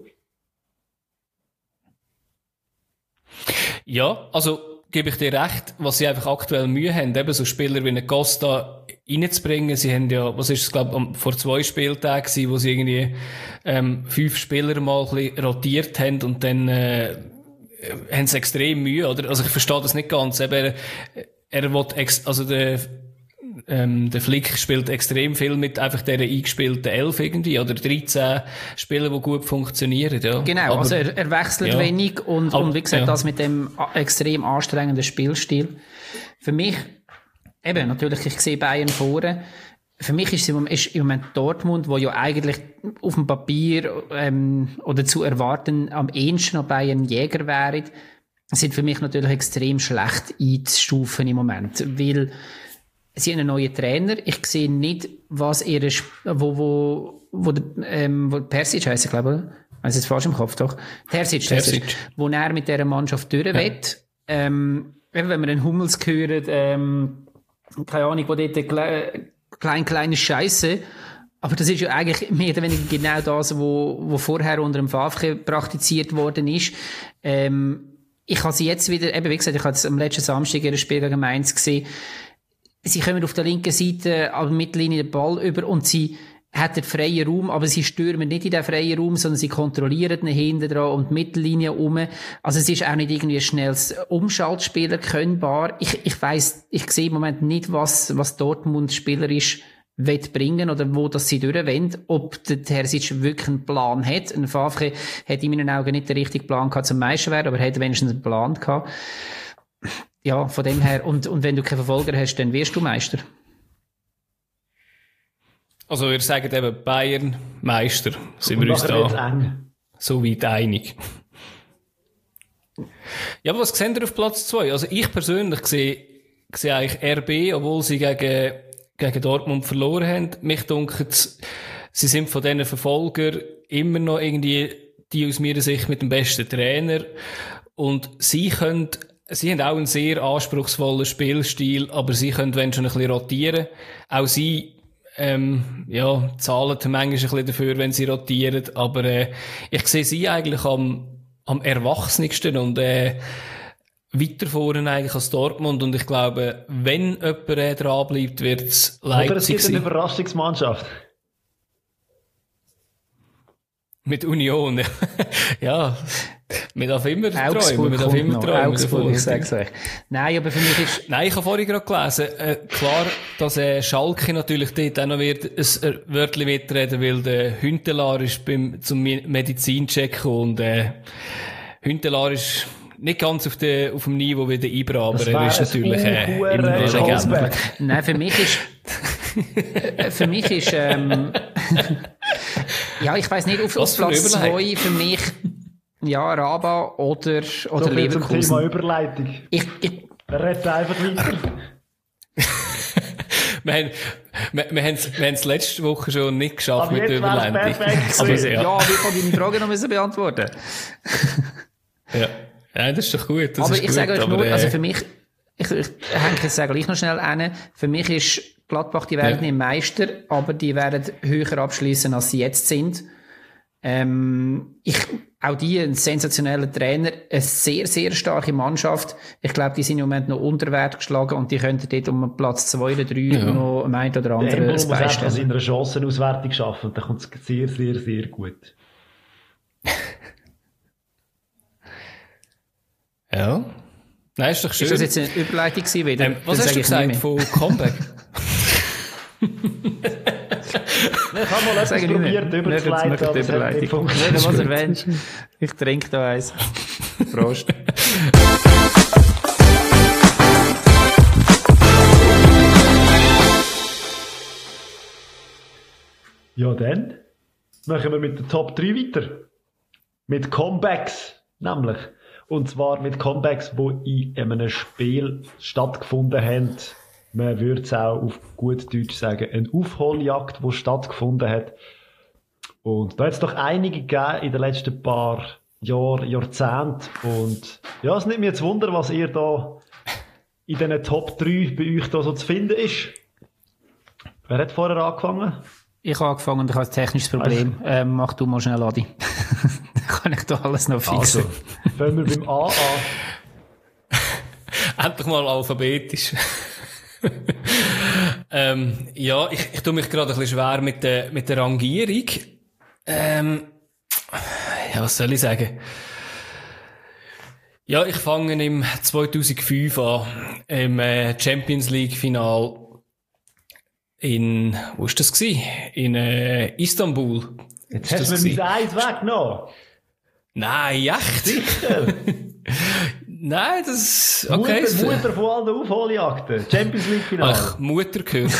Ja, also gebe ich dir recht, was sie einfach aktuell Mühe haben, eben so Spieler wie eine Costa reinzubringen. Sie haben ja, was ist es, glaube ich, vor zwei Spieltagen gewesen, wo sie irgendwie ähm, fünf Spieler mal ein bisschen rotiert haben und dann äh, haben sie extrem Mühe, oder? Also ich verstehe das nicht ganz. Eben, er, er will ex- also der, ähm, der Flick spielt extrem viel mit einfach dieser eingespielten Elf irgendwie, oder dreizehn Spieler, die gut funktionieren, ja. Genau, aber, also er, er wechselt ja. wenig und, aber, und wie gesagt, ja. das mit dem extrem anstrengenden Spielstil. Für mich, eben, natürlich, ich sehe Bayern vorne. Für mich ist, im, ist im Moment Dortmund, wo ja eigentlich auf dem Papier ähm, oder zu erwarten am ehesten noch Bayern Jäger wären, sind für mich natürlich extrem schlecht einzustufen im Moment, weil sie haben einen neuen Trainer. Ich sehe nicht, was ihre, wo, wo, wo, der, ähm, wo Persic heisst, glaube ich, ich weiss jetzt falsch im Kopf, doch. Terzic, Terzic. Wo er mit dieser Mannschaft durch will. Ja. Ähm, wenn wir einen Hummels hören, ähm, keine Ahnung, wo dort klein, kleine Scheisse. Aber das ist ja eigentlich mehr oder weniger genau das, wo, wo vorher unter dem Favre praktiziert worden ist. Ähm, ich habe sie jetzt wieder, eben wie gesagt, ich habe jetzt am letzten Samstag ihr Spiel gegen Mainz gesehen. Sie kommen auf der linken Seite an der Mittellinie den Ball über und sie hätten freien Raum, aber sie stürmen nicht in den freien Raum, sondern sie kontrollieren ihn hinten dran und die Mittellinie um. Also es ist auch nicht irgendwie ein schnelles Umschaltspiel erkennbar. Ich, ich weiss, ich sehe im Moment nicht, was, was Dortmund spielerisch bringen oder wo das sie durchwollen. Ob der Terzic wirklich einen Plan hat. Ein Favre hat in meinen Augen nicht den richtigen Plan gehabt zum Meister werden, aber er hat wenigstens einen Plan gehabt. Ja, von dem her. Und, und wenn du keinen Verfolger hast, dann wirst du Meister. Also wir sagen eben Bayern Meister. Sind wir uns da so weit einig. Ja, aber was sehen wir auf Platz zwei? Also ich persönlich sehe, sehe eigentlich R B, obwohl sie gegen, gegen Dortmund verloren haben. Mich dunkelt, sie sind von diesen Verfolgern immer noch irgendwie die aus meiner Sicht mit dem besten Trainer. Und sie können, sie haben auch einen sehr anspruchsvollen Spielstil, aber sie können wenn schon ein bisschen rotieren. Auch sie Ähm, ja, zahlen manchmal ein bisschen dafür, wenn sie rotieren, aber äh, ich sehe sie eigentlich am, am erwachsensten und äh, weiter vorne eigentlich als Dortmund und ich glaube, wenn jemand äh, dran bleibt, wird es Leipzig Oder es gibt eine sein. Überraschungsmannschaft. Mit Union, ja. ja. Man darf immer Augsburg träumen, man darf immer noch. träumen. Augsburg, ich sag's euch. Nein, aber für mich ist... Nein, ich habe vorhin gerade gelesen, äh, klar, dass äh, Schalke natürlich dort auch noch wird, ein Wörtchen mitreden, weil der Hüntelar ist beim, zum Medizincheck gekommen und äh, Hüntelar ist nicht ganz auf, der, auf dem Niveau wie der Ibra, aber er ist natürlich äh, immer eine Legende. Nein, für mich ist... für mich ist... Ähm, ja, ich weiss nicht, auf, auf Platz zwei für mich... Ja, Raba oder, oder so Leverkusen. Zum Thema Überleitung. Ich, ich, Red einfach weiter. wir haben, wir, wir haben es, wir haben es letzte Woche schon nicht geschafft aber mit der Überleitung. Aber, ja, ja, wie kann ich deine Frage noch müssen beantworten? ja. ja, das ist doch gut. Das aber ist ich gut, sage euch aber, nur, äh, also für mich, ich, ich hänge jetzt gleich noch schnell an. Für mich ist Gladbach, die werden ja. nicht Meister, aber die werden höher abschließen, als sie jetzt sind. Ähm, ich, auch die, ein sensationeller Trainer, eine sehr, sehr starke Mannschaft. Ich glaube, die sind im Moment noch unter Wert geschlagen und die könnten dort um Platz zwei oder drei ja. noch am einen oder anderen muss einfach beistellen. seine Chancenauswertung schaffen und dann kommt es sehr, sehr, sehr gut. ja. Nein, ist doch schön. Ist das jetzt eine Überleitung gewesen wieder? Ähm, was hast du gesagt von Comeback? Ich habe mal etwas probiert, überzuleiten, aber es hat nicht funktioniert. Was erwähnst. Ich trinke da eins. Prost. Ja, dann machen wir mit der Top drei weiter. Mit Comebacks, nämlich. Und zwar mit Comebacks, die in einem Spiel stattgefunden haben. Man würde es auch auf gut Deutsch sagen, eine Aufholjagd, die stattgefunden hat. Und da hat es doch einige gegeben in den letzten paar Jahren, Jahrzehnten. Und ja, es nimmt mich jetzt Wunder, was ihr da in diesen Top drei bei euch da so zu finden ist. Wer hat vorher angefangen? Ich habe angefangen und ich habe ein technisches Problem. Also, ähm, mach du mal schnell, Adi. Dann kann ich da alles noch fixen. Also, fangen wir beim A an. Endlich mal alphabetisch. ähm, ja, ich, ich tue mich gerade ein bisschen schwer mit der, mit der Rangierung. Ähm, ja, was soll ich sagen? Ja, ich fange im zweitausendfünf an, im äh, Champions League Final in, wo ist das gewesen? In äh, Istanbul. Jetzt hast du mir mein Eis weggenommen. Nein, echt? Sicher? Nein, das okay. Mutter, Mutter von allen Aufholjagden. Champions League Finale. Ach, Mutter gehört.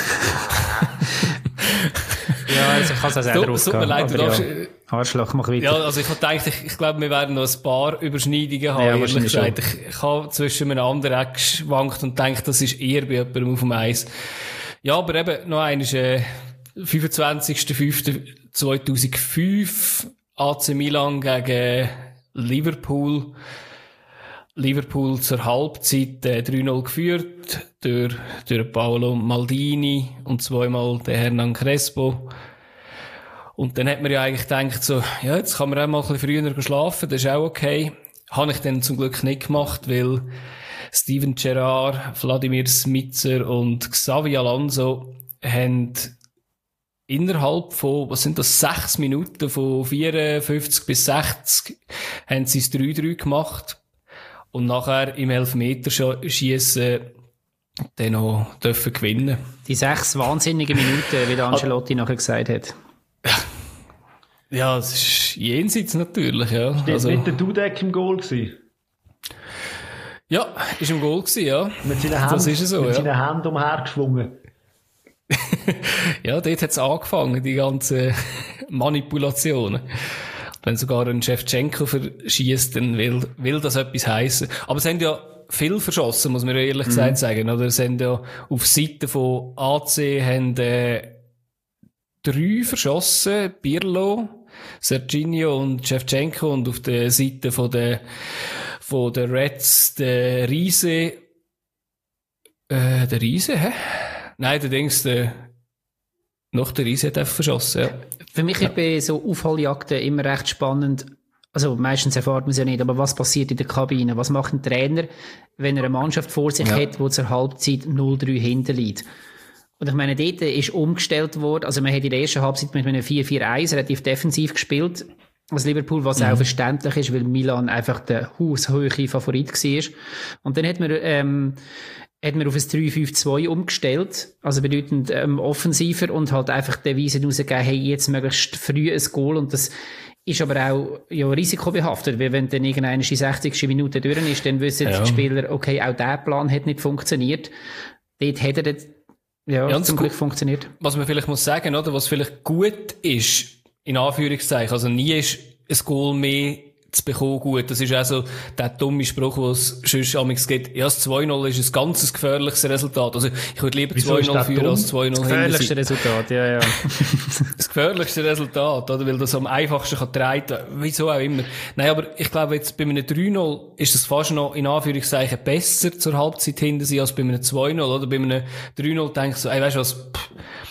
ja, also ich kann es auch selber rausgehen. Tut mir leid, du darfst... Ja. Arschloch, mach weiter. Ja, also ich habe gedacht, ich, ich glaube, wir werden noch ein paar Überschneidungen haben. Ja, ehrlich gesagt. Ich, ich habe zwischen einem anderen Eck geschwankt und denke, das ist eher bei jemandem auf dem Eis. Ja, aber eben, noch einmal, äh, fünfundzwanzigster fünfter zweitausendfünf A C Milan gegen Liverpool. Liverpool zur Halbzeit äh, drei null geführt durch, durch Paolo Maldini und zweimal den Hernan Crespo. Und dann hat man ja eigentlich gedacht so, ja, jetzt kann man auch mal ein bisschen früher schlafen, das ist auch okay. Habe ich dann zum Glück nicht gemacht, weil Steven Gerrard, Wladimir Smitser und Xavi Alonso haben innerhalb von, was sind das, sechs Minuten, von vierundfünfzig bis sechzig, haben sie es drei drei gemacht. Und nachher im Elfmeterschiessen dann noch dürfen gewinnen. Die sechs wahnsinnigen Minuten, wie der Ancelotti nachher gesagt hat. Ja, das ist jenseits natürlich, ja. Ist also, nicht der Dudek im Goal gewesen? Ja, ist im Goal gewesen, ja. Mit seinen Händen, das ist so, mit ja. seinen Händen umhergeschwungen. Ja, dort hat es angefangen, die ganzen Manipulationen. Wenn sogar ein Shevchenko verschießt, dann will, will das etwas heissen. Aber es haben ja viel verschossen, muss man ehrlich gesagt mhm. sagen. Oder es haben ja auf Seite von A C haben, äh, drei verschossen. Pirlo, Serginho und Shevchenko. Und auf der Seite von der, von der Reds, der Riese, äh, der Riese, hä? Nein, der Dings, der, noch der Riese hat einfach verschossen, ja. Für mich ist bei so Aufholjagden immer recht spannend, also meistens erfahrt man es ja nicht, aber was passiert in der Kabine? Was macht ein Trainer, wenn er eine Mannschaft vor sich ja. hat, die zur Halbzeit null drei hinten liegt? Und ich meine, dort ist umgestellt worden, also man hat in der ersten Halbzeit mit einem vier vier eins relativ defensiv gespielt, als Liverpool, was mhm. auch verständlich ist, weil Milan einfach der haushohe Favorit war. Und dann hat man, ähm, hat man auf ein drei fünf zwei umgestellt, also bedeutend ähm, offensiver und halt einfach die Devise rausgegeben, hey, jetzt möglichst früh ein Goal, und das ist aber auch ja, risikobehaftet, weil wenn dann irgendeine die sechzigste Minute durch ist, dann wissen ja. die Spieler, okay, auch der Plan hat nicht funktioniert. Dort hat er das, ja, ja zum Glück funktioniert. Was man vielleicht muss sagen, oder, was vielleicht gut ist, in Anführungszeichen, also nie ist ein Goal mehr zu bekommen gut. Das ist auch so der dumme Spruch, den es sonst amigs gibt. Ja, das zwei null ist ein ganz gefährliches Resultat. Also, ich würde lieber zwei null führen als zwei null hinten. Das gefährlichste Resultat, ja, ja. Das gefährlichste Resultat, oder? Weil das am einfachsten kann treten. Wieso auch immer. Nein, aber ich glaube, jetzt bei einem drei null ist es fast noch, in Anführungszeichen, besser zur Halbzeit hinten sein als bei einem zwei null, oder? Bei einem drei null denkst du so, ey, weißt du was, pff,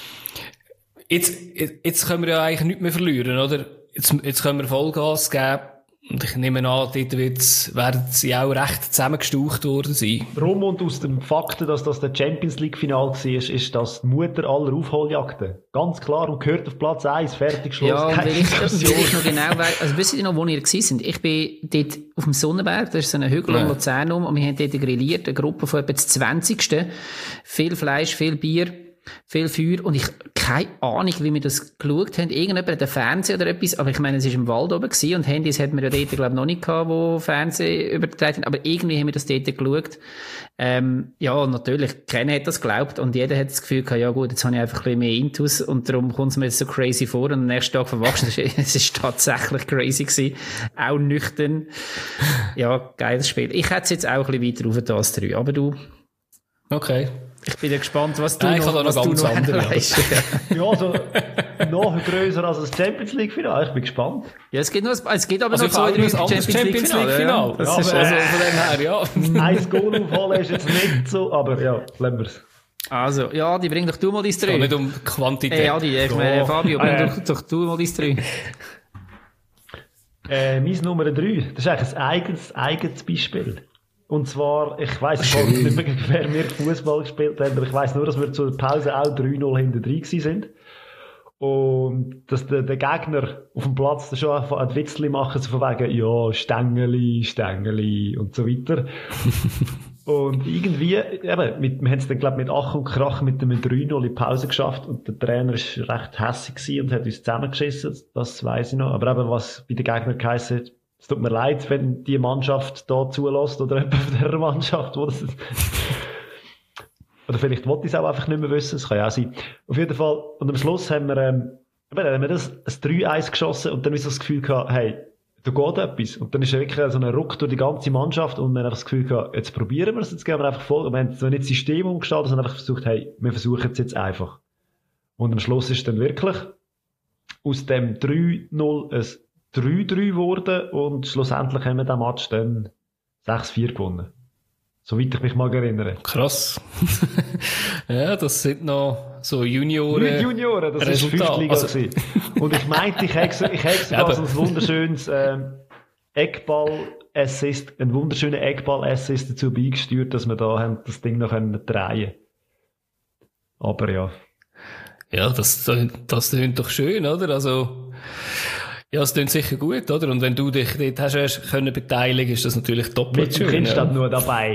jetzt, jetzt können wir ja eigentlich nichts mehr verlieren, oder? Jetzt, jetzt können wir Vollgas geben. Und ich nehme an, dort wird's, werden sie auch recht zusammengestaucht worden sein. Rum und aus dem Fakten, dass das der Champions League Final war, ist das die Mutter aller Aufholjagden. Ganz klar und gehört auf Platz eins, fertig, Schluss. Ja, weil ich, weil ich noch genau weiss, also wisst ihr noch, wo ihr gewesen sind? Ich bin dort auf dem Sonnenberg, das ist so ein Hügel um Luzern um, und wir haben dort grilliert, eine Gruppe von etwa zwanzigsten Viel Fleisch, viel Bier, viel Feuer, und ich keine Ahnung, wie wir das geschaut haben. Irgendjemand hat einen Fernseher oder etwas, aber ich meine, es war im Wald oben gewesen, und Handys hat man ja dort, glaube ich, noch nicht gehabt, wo Fernsehen übertragen, aber irgendwie haben wir das dort geschaut. Ähm, ja, natürlich, keiner hat das geglaubt, und jeder hat das Gefühl gehabt, ja gut, jetzt habe ich einfach ein bisschen mehr Intus, und darum kommt es mir jetzt so crazy vor, und am nächsten Tag verwachsen. Es ist tatsächlich crazy gewesen. Auch nüchtern. Ja, geiles Spiel. Ich hätte es jetzt auch ein bisschen weiter rauf da als drei, aber du... Okay. Ich bin ja gespannt, was du Nein, noch, noch, was noch du ganz noch andere weißt. Ja, also noch grösser als das Champions League Final. Ich bin gespannt. Ja, es geht, nur, es geht aber also noch zwei, drei Champions, Champions League Final. Ja. Das Ja, ist, also äh, von dem her, ja. Ein Goal aufholen ist jetzt nicht so, aber ja, lassen wir es. Also, ja, die bring doch du mal dein drei. Nicht um Quantität. Hey, Adi, ich meine, Fabio, bring ah, doch, doch du mal dein drei. Äh, mein Nummer drei, das ist eigentlich ein eigenes, eigenes Beispiel. Und zwar, ich weiss nicht mehr, wer wir Fußball gespielt haben, aber ich weiss nur, dass wir zur Pause auch drei null hinter drin sind. Und dass der, der Gegner auf dem Platz da schon ein Witzli machen, so von wegen, ja, Stängeli, Stängeli und so weiter. Und irgendwie, eben, mit, wir haben es dann, glaube ich, mit Ach und Krach mit dem drei null in die Pause geschafft, und der Trainer war recht hässig gewesen und hat uns zusammengeschissen, das weiss ich noch. Aber eben, was bei den Gegnern geheißen hat, es tut mir leid, wenn die Mannschaft da zulässt, oder jemand von dieser Mannschaft, wo das oder vielleicht wollte ich es auch einfach nicht mehr wissen, das kann ja auch sein. Auf jeden Fall, und am Schluss haben wir, ähm, haben wir das, ein drei eins geschossen, und dann ist das Gefühl gehabt, hey, da geht etwas. Und dann ist ja wirklich so ein Ruck durch die ganze Mannschaft, und wir haben das Gefühl gehabt, jetzt probieren wir es, jetzt gehen wir einfach voll. Und wir haben so nicht das System umgestaltet, sondern einfach versucht, hey, wir versuchen es jetzt einfach. Und am Schluss ist dann wirklich aus dem drei null ein drei drei geworden, und schlussendlich haben wir den Match dann sechs vier gewonnen. Soweit ich mich mal erinnere. Krass. Ja, das sind noch so Junioren. Nicht Junioren, das war Fünftliga. Also, und ich meinte, ich hätte ich hätte sogar so ein wunderschönes ähm, Eckball-Assist, einen wunderschönen Eckball-Assist dazu beigesteuert, dass wir da haben das Ding noch drehen können. Aber ja. Ja, das, das klingt doch schön, oder? Also, ja, es klingt sicher gut, oder? Und wenn du dich dort hast erst können beteiligen, ist das natürlich doppelt mit schön. Mit dem Kind ja. Nur dabei.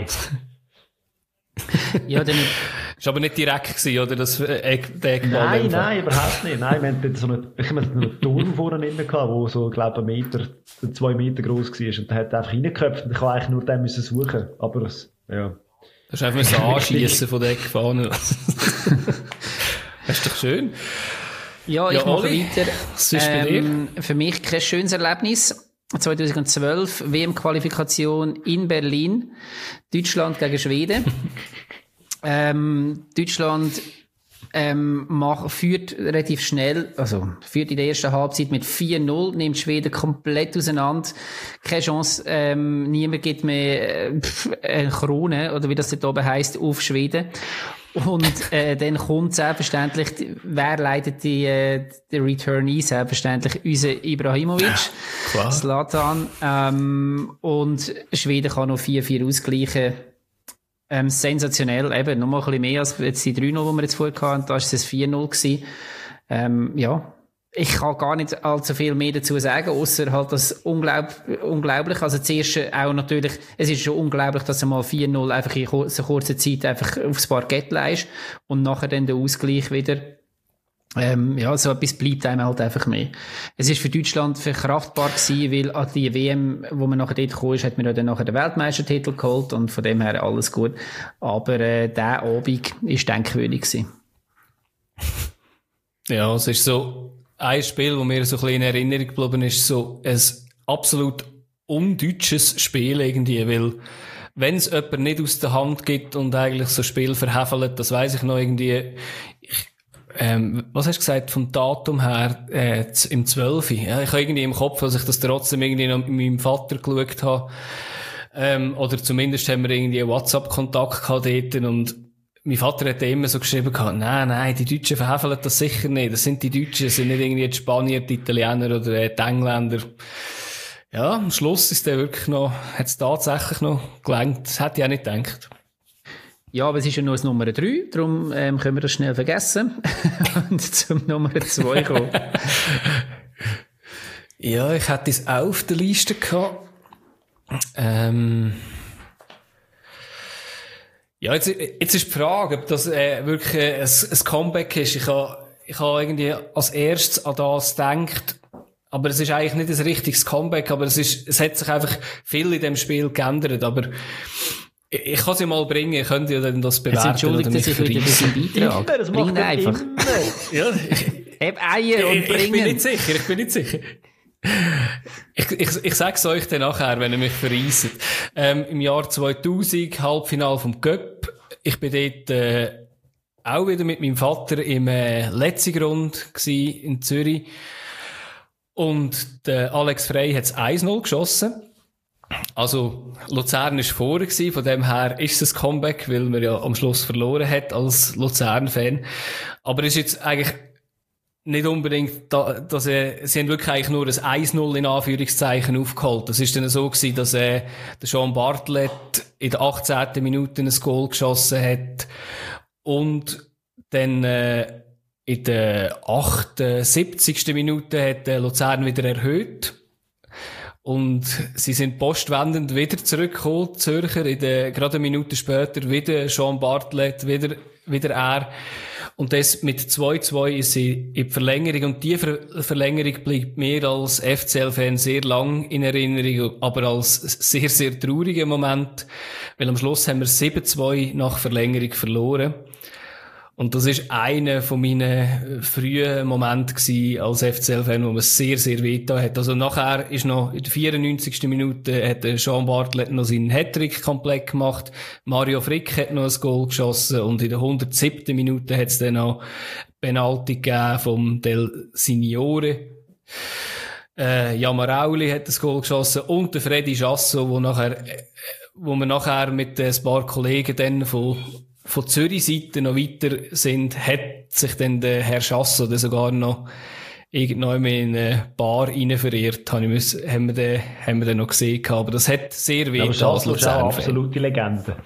Ja, dann... Ist aber nicht direkt gewesen, oder? Das Eck, der Eckball. Nein, nein, überhaupt nicht. Nein, wir hatten so eine, ich meine, einen Turm vorne drin gehabt, wo so, glaube ich, ein Meter, zwei Meter gross war. Und der hat einfach reingeköpft, und ich habe eigentlich nur den müssen suchen. Aber es, ja. Das ist einfach so anschiessen von der Eckfahne. Das ist doch schön. Ja, ich ja, mache Oli, weiter. Was ist bei ähm, dir? Für mich kein schönes Erlebnis. zwanzig zwölf W M-Qualifikation in Berlin. Deutschland gegen Schweden. ähm, Deutschland ähm, mach, führt relativ schnell, also führt in der ersten Halbzeit mit vier null, nimmt Schweden komplett auseinander. Keine Chance, ähm, niemand gibt mehr äh, pf, eine Krone, oder wie das dort oben heisst, auf Schweden. Und äh, dann kommt selbstverständlich, wer leitet die, äh, die Returnee? Selbstverständlich unser Ibrahimovic, Klar. Zlatan. Ähm, und Schweden kann noch vier vier ausgleichen. Ähm, sensationell, eben, noch mal ein bisschen mehr als jetzt die drei null, die wir jetzt vorher hatten. Da war es vier null gewesen. Ähm, ja. Ich kann gar nicht allzu viel mehr dazu sagen, außer halt das unglaub, unglaublich. Also zuerst auch natürlich, es ist schon unglaublich, dass er mal vier null einfach in so kurzer Zeit einfach aufs Parkett leist und nachher dann der Ausgleich wieder. Ähm, ja, so etwas bleibt einem halt einfach mehr. Es ist für Deutschland verkraftbar gewesen, weil an die W M, wo man nachher dort gekommen ist, hat man ja dann nachher den Weltmeistertitel geholt und von dem her alles gut. Aber äh, der Abend ist denkwürdig gewesen. Ja, es ist so, ein Spiel, das mir so ein bisschen in Erinnerung geblieben ist, so ein absolut undeutsches Spiel irgendwie, weil wenn es jemand nicht aus der Hand gibt und eigentlich so ein Spiel verhefelt, das weiss ich noch irgendwie, ich, ähm, was hast du gesagt, vom Datum her, äh, im zwölf. Ja, ich habe irgendwie im Kopf, dass ich das trotzdem irgendwie noch mit meinem Vater geschaut habe, ähm, oder zumindest haben wir irgendwie einen WhatsApp-Kontakt gehabt dort und mein Vater hat immer so geschrieben, nein, nein, die Deutschen verhefeln das sicher nicht. Das sind die Deutschen, das sind nicht irgendwie die Spanier, die Italiener oder die Engländer. Ja, am Schluss ist der wirklich noch, hat es tatsächlich noch gelangt. Das hätte ich auch nicht gedacht. Ja, aber es ist ja nur das Nummer drei, darum ähm, können wir das schnell vergessen und zum Nummer zwei kommen. Ja, ich hätte es auch auf der Liste gehabt. Ähm... Ja, jetzt, jetzt ist die Frage, ob das äh, wirklich äh, ein, ein Comeback ist. Ich habe ich ha irgendwie als erstes an das gedacht, aber es ist eigentlich nicht ein richtiges Comeback, aber es ist, es hat sich einfach viel in dem Spiel geändert, aber ich, ich kann sie mal bringen, ich könnte ja dann das bewerten. Jetzt entschuldigt er sich wieder für den Beitrag. Immer, das macht Bring er einfach. immer. Ja, ich, Heb Eier und ich, bringen. ich bin nicht sicher, ich bin nicht sicher. Ich, ich, ich sag's euch dann nachher, wenn ihr mich verreisst. Ähm, im Jahr zweitausend, Halbfinale vom Cup. Ich bin dort, äh, auch wieder mit meinem Vater im, äh, Letzigrund gsi in Zürich. Und der Alex Frey hat's eins null geschossen. Also, Luzern ist vorher gewesen, von dem her ist es ein Comeback, weil man ja am Schluss verloren hat als Luzern-Fan. Aber es ist jetzt eigentlich nicht unbedingt, da, dass äh, sie haben wirklich eigentlich nur ein eins null in Anführungszeichen aufgeholt. Das ist dann so gewesen, dass äh, der Jean Bartlett in der achtzehnten Minute ein Goal geschossen hat und dann äh, in der achtundsiebzigsten Minute hat äh, Luzern wieder erhöht und sie sind postwendend wieder zurückgekommen, die Zürcher, in der, gerade eine Minute später wieder Jean Bartlett, wieder, wieder er. Und das mit zwei zwei ist sie in die Verlängerung. Und die Ver- Verlängerung bleibt mir als F C L-Fan sehr lang in Erinnerung, aber als sehr, sehr trauriger Moment. Weil am Schluss haben wir sieben zwei nach Verlängerung verloren. Und das ist einer von meinen frühen Momenten gewesen als F C L-Fan, wo man sehr, sehr wehgetan hat. Also nachher ist noch in der vierundneunzigsten Minute hat Jean Bartlett noch seinen Hattrick komplett gemacht. Mario Frick hat noch ein Goal geschossen und in der hundertsiebten Minute hat es dann noch Penalty gegeben vom Del Signore. Äh, Jamarauli hat das Goal geschossen und der Freddy Jasso, wo nachher, wo wir nachher mit ein paar Kollegen dann von von Zürich-Seite noch weiter sind, hat sich dann der Herr Chasso dann sogar noch irgendwann in eine Bar rein verirrt, haben wir, haben wir, den, haben wir den noch gesehen gehabt. Aber das hat sehr weh getan als Luzern-Fan. Aber Chasso ist auch absolute Legende.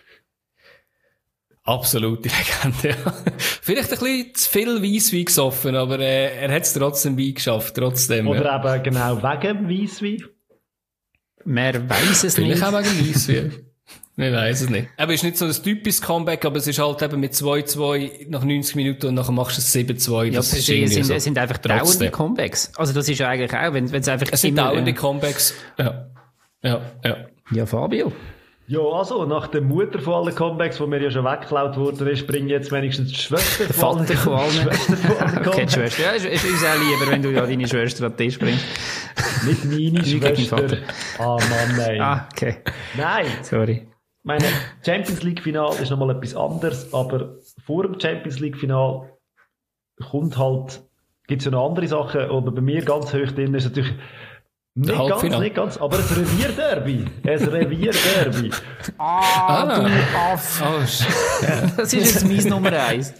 Absolute Legende, ja. Vielleicht ein bisschen zu viel Weisswein gesoffen, aber äh, er hat es trotzdem geschafft, trotzdem. Oder ja. Eben genau wegen Weisswein. Man weiss es Vielleicht nicht. Vielleicht auch wegen Weisswein. Ich weiss es nicht. Aber es ist nicht so ein typisches Comeback, aber es ist halt eben mit zwei zwei nach neunzig Minuten und nachher machst du es sieben zwei. Ja, das ist es sind, so. sind einfach dauernde Comebacks. Also das ist ja eigentlich auch, wenn es einfach Es sind immer, dauernde äh, Comebacks. Ja. Ja, ja. Ja, Fabio. Ja, also, nach der Mutter von allen Comebacks, die mir ja schon weggeklaut worden ist, bringe ich jetzt wenigstens die Schwester von allen Vater von allen. Schwester von allen Okay, die Comebacks. Schwester. Ja, es ist uns auch lieber, wenn du ja deine Schwester an den Tisch bringst. Nicht meine Nicht gegen Schwester. Ah, Mann, nein. Ah, okay. Nein. Sorry. Meine Champions League Finale ist nochmal etwas anderes, aber vor dem Champions League-Final kommt halt, gibt es ja noch andere Sachen, aber bei mir ganz hoch drin ist natürlich nicht ganz, nicht ganz, aber ein Revierderby. Ein Revierderby. Ah, ah, du Aff. Oh, das ist jetzt mies Nummer eins.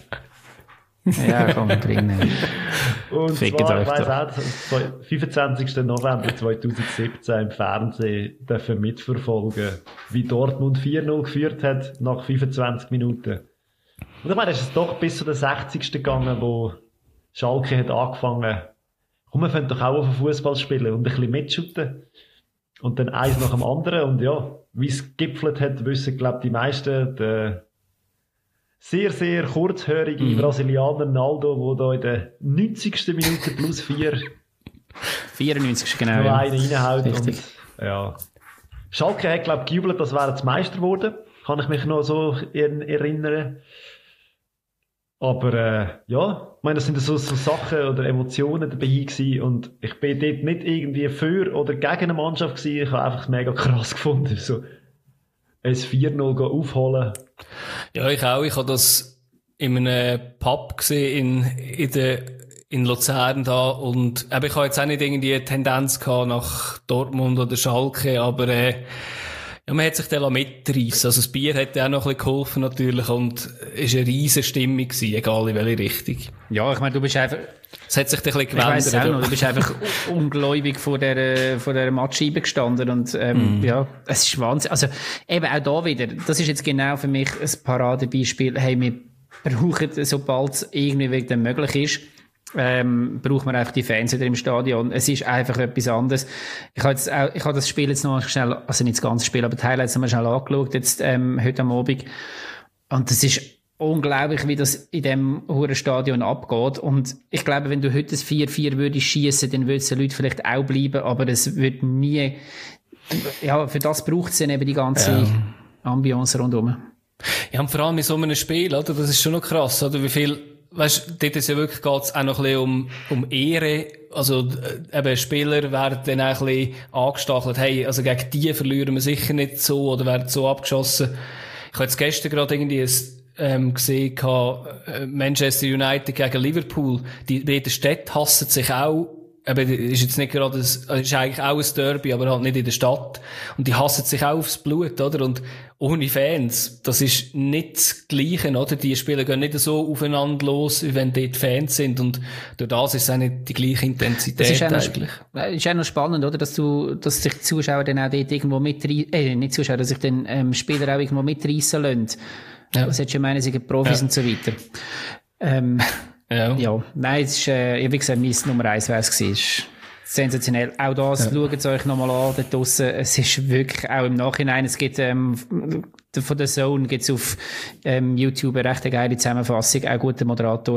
Ja, komm, bringen. Und Fickt zwar, ich weiss auch, am fünfundzwanzigsten November zweitausendsiebzehn im Fernsehen dürfen mitverfolgen, wie Dortmund vier null geführt hat nach fünfundzwanzig Minuten. Und ich meine, es ist doch bis zu den sechzigsten gegangen, wo Schalke hat angefangen, komm, wir können doch auch auf den Fußball spielen und ein bisschen mitschütten. Und dann eins nach dem anderen. Und ja, wie es gipfelt hat, wissen, glaube ich, die meisten. Der sehr, sehr kurzhörige mhm. Brasilianer Naldo, der da in der neunzigsten Minute plus vier vierundneunzigsten genau. noch Ja. einen reinhaut. Und, ja. Schalke hat, glaube ich, gejubelt, dass wären jetzt Meister geworden. Kann ich mich noch so erinnern. Aber äh, ja, ich meine, das sind so, so Sachen oder Emotionen dabei gewesen und ich bin dort nicht irgendwie für oder gegen eine Mannschaft gewesen. Ich habe einfach mega krass gefunden, so ein vier null aufholen. Ja, ich auch. Ich habe das in einem Pub gesehen in, in, der, in Luzern da und aber ich habe jetzt auch nicht irgendwie eine Tendenz gehabt nach Dortmund oder Schalke, aber äh, ja, man hat sich dann mitreissen. Also das Bier hat auch noch ein bisschen geholfen natürlich und es war eine riesige Stimmung gewesen, egal in welche Richtung. Ja, ich meine, du bist einfach... Es hat sich ein bisschen gewandert. Ich weiss auch noch, du bist einfach ungläubig vor der, vor der Matscheibe gestanden und ähm, mm. ja, es ist Wahnsinn. Also eben auch da wieder, das ist jetzt genau für mich ein Paradebeispiel. Hey, wir brauchen, sobald es irgendwie wieder möglich ist, ähm, braucht man einfach die Fans wieder im Stadion. Es ist einfach etwas anderes. Ich habe jetzt auch, ich habe das Spiel jetzt noch schnell, also nicht das ganze Spiel, aber die Highlights haben wir schnell angeschaut, jetzt, ähm, heute am Abend. Und das ist unglaublich, wie das in dem hohen Stadion abgeht. Und ich glaube, wenn du heute das vier vier würdest schiessen, dann würden es den Leuten vielleicht auch bleiben, aber es wird nie, ja, für das braucht es dann eben die ganze ja. Ambiance rundherum. Ja, und vor allem in so einem Spiel, oder? Das ist schon noch krass, oder? Wie viel, weißt du, dort ist ja wirklich geht's auch noch ein bisschen um, um Ehre. Also, eben, Spieler werden dann auch ein bisschen angestachelt. Hey, also gegen die verlieren wir sicher nicht so, oder werden so abgeschossen. Ich habe jetzt gestern gerade irgendwie ein, ähm, gesehen, äh, Manchester United gegen Liverpool. Die beiden Städte hassen sich auch. Aber ist jetzt nicht gerade, ein, ist eigentlich auch ein Derby, aber halt nicht in der Stadt. Und die hassen sich auch aufs Blut, oder? Und ohne Fans, das ist nicht das Gleiche, oder? Die Spieler gehen nicht so aufeinander los, wie wenn dort Fans sind. Und durch das ist es auch nicht die gleiche Intensität das ist eigentlich. Das ist auch noch spannend, oder? Dass du, dass sich die Zuschauer dann auch dort irgendwo mitreissen, äh, nicht Zuschauer, dass sich den, ähm, Spieler auch irgendwo mitreissen lassen. Ja. Das hättest du ja meinen, sie sind Profis ja. und so weiter. Ähm, Ja. ja, nein, es ist, äh, wie gesagt, mein Nummer eins wäre es gewesen. Es ist sensationell. Auch das, ja. Schaut es euch nochmal an, dort draussen. Es ist wirklich, auch im Nachhinein, es gibt, ähm, von der Zone gibt's auf, ähm, YouTube eine recht geile Zusammenfassung, auch guter Moderator.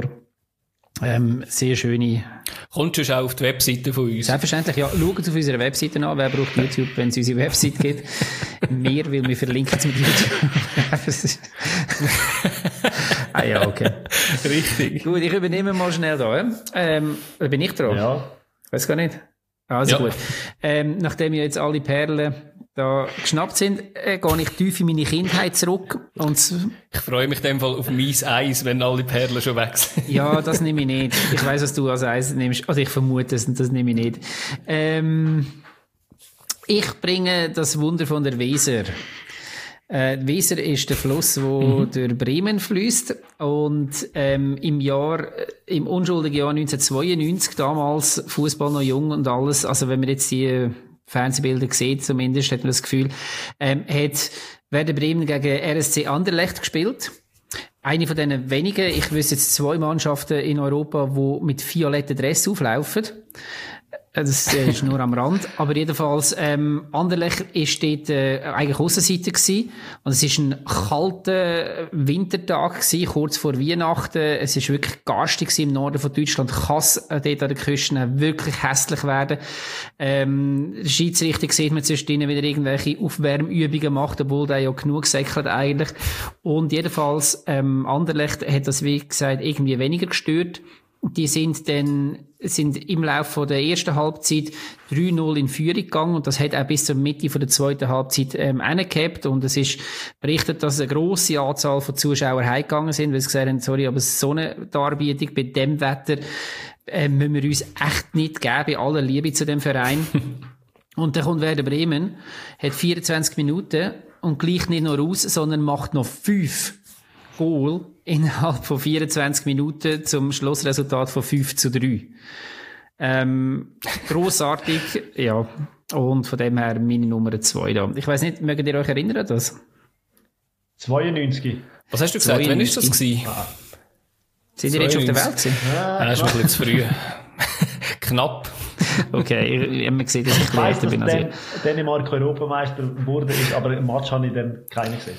Ähm, sehr schöne. Kommt schon auch auf die Webseite von uns? Selbstverständlich, ja. Schaut auf unserer Webseite an. Wer braucht YouTube, wenn es unsere Webseite gibt? Mehr, weil wir verlinken es mit YouTube. Ah ja, okay. Richtig. Gut, ich übernehme mal schnell da. Ähm, bin ich dran? Ja. Weiß gar nicht. Also ja. gut. Ähm, nachdem ja jetzt alle Perlen da geschnappt sind, äh, gehe ich tief in meine Kindheit zurück. Und ich freue mich in dem Fall auf mein Eis, wenn alle Perlen schon weg sind. Ja, das nehme ich nicht. Ich weiss, was du als Eis nimmst. Also ich vermute es, das nehme ich nicht. Ähm, ich bringe das Wunder von der Weser. Äh, die Weser ist der Fluss, der mhm. durch Bremen fließt. Und ähm, im Jahr, im unschuldigen Jahr neunzehnhundertzweiundneunzig, damals Fußball noch jung und alles, also wenn man jetzt die Fernsehbilder sieht, zumindest, hat man das Gefühl, ähm, hat Werder Bremen gegen R S C Anderlecht gespielt. Eine von diesen wenigen, ich wüsste jetzt zwei Mannschaften in Europa, die mit violetten Dress auflaufen. Das äh, ist nur am Rand. Aber jedenfalls, ähm, Anderlecht ist dort äh, eigentlich Aussenseiter gewesen. Und es ist ein kalter Wintertag gewesen, kurz vor Weihnachten. Es ist wirklich garstig gewesen im Norden von Deutschland. Kann es äh, dort an der Küste wirklich hässlich werden. Ähm, der Schiedsrichter sieht man zwischendrin wieder irgendwelche Aufwärmübungen macht, obwohl der ja genug säckelt eigentlich. Und jedenfalls, ähm, Anderlecht hat das, wie gesagt, irgendwie weniger gestört. Die sind dann, sind im Laufe der ersten Halbzeit drei null in Führung gegangen und das hat auch bis zur Mitte von der zweiten Halbzeit, ähm, hingehabt und es ist berichtet, dass eine grosse Anzahl von Zuschauern heimgegangen sind, weil sie gesagt haben, sorry, aber so eine Darbietung bei dem Wetter, äh, müssen wir uns echt nicht geben, bei aller Liebe zu dem Verein. Und dann kommt Werder Bremen, hat vierundzwanzig Minuten und gleicht nicht nur aus, sondern macht noch fünf Goal innerhalb von vierundzwanzig Minuten zum Schlussresultat von fünf zu drei. Ähm, grossartig, ja. Und von dem her meine Nummer zwei da. Ich weiss nicht, mögt ihr euch erinnern an das? zweiundneunzig. Was hast du gesagt? zweiundneunzig. Wann ist das gewesen? Ah. Sind ihr jetzt schon auf der Welt gewesen? Ja, Ah, das ist ein bisschen zu früh. Knapp. Okay, ich, ich habe gesehen, dass ich Ich weiss, älter dass bin als Dan- ich. Dänemark Europameister wurde, ist, aber im Match habe ich dann keinen gesehen.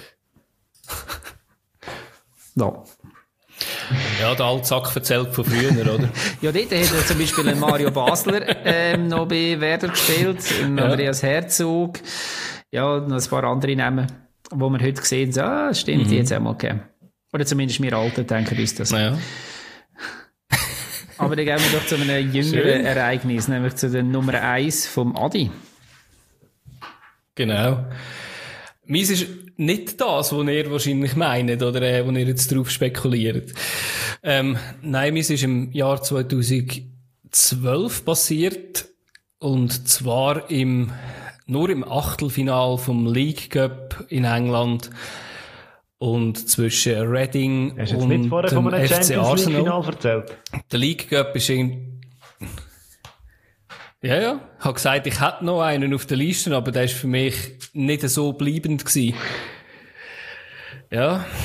Ja. Ja, der Altsack erzählt von früher, oder? Ja, dort hat er zum Beispiel einen Mario Basler ähm, noch bei Werder gespielt, einen Ja. Andreas Herzog, ja, noch ein paar andere Namen, wo wir heute sehen, so, ah, stimmt, die jetzt auch mal gegeben. Oder zumindest wir Alten denken uns das. Naja. Aber dann gehen wir doch zu einem jüngeren Schön. Ereignis, nämlich zu der Nummer eins vom Adi. Genau. Meins ist nicht das, was ihr wahrscheinlich meint, oder äh, wo ihr jetzt drauf spekuliert. Ähm, nein, meins ist im Jahr zweitausendzwölf passiert. Und zwar im, nur im Achtelfinal vom League Cup in England. Und zwischen Reading Hast du jetzt und nicht vorher von dem einem F C Champions League Arsenal. Final erzählt? Der League Cup ist irgendwie... Ja, ja. Ich habe gesagt, ich hätte noch einen auf der Liste, aber der ist für mich nicht so bleibend gewesen. Ja.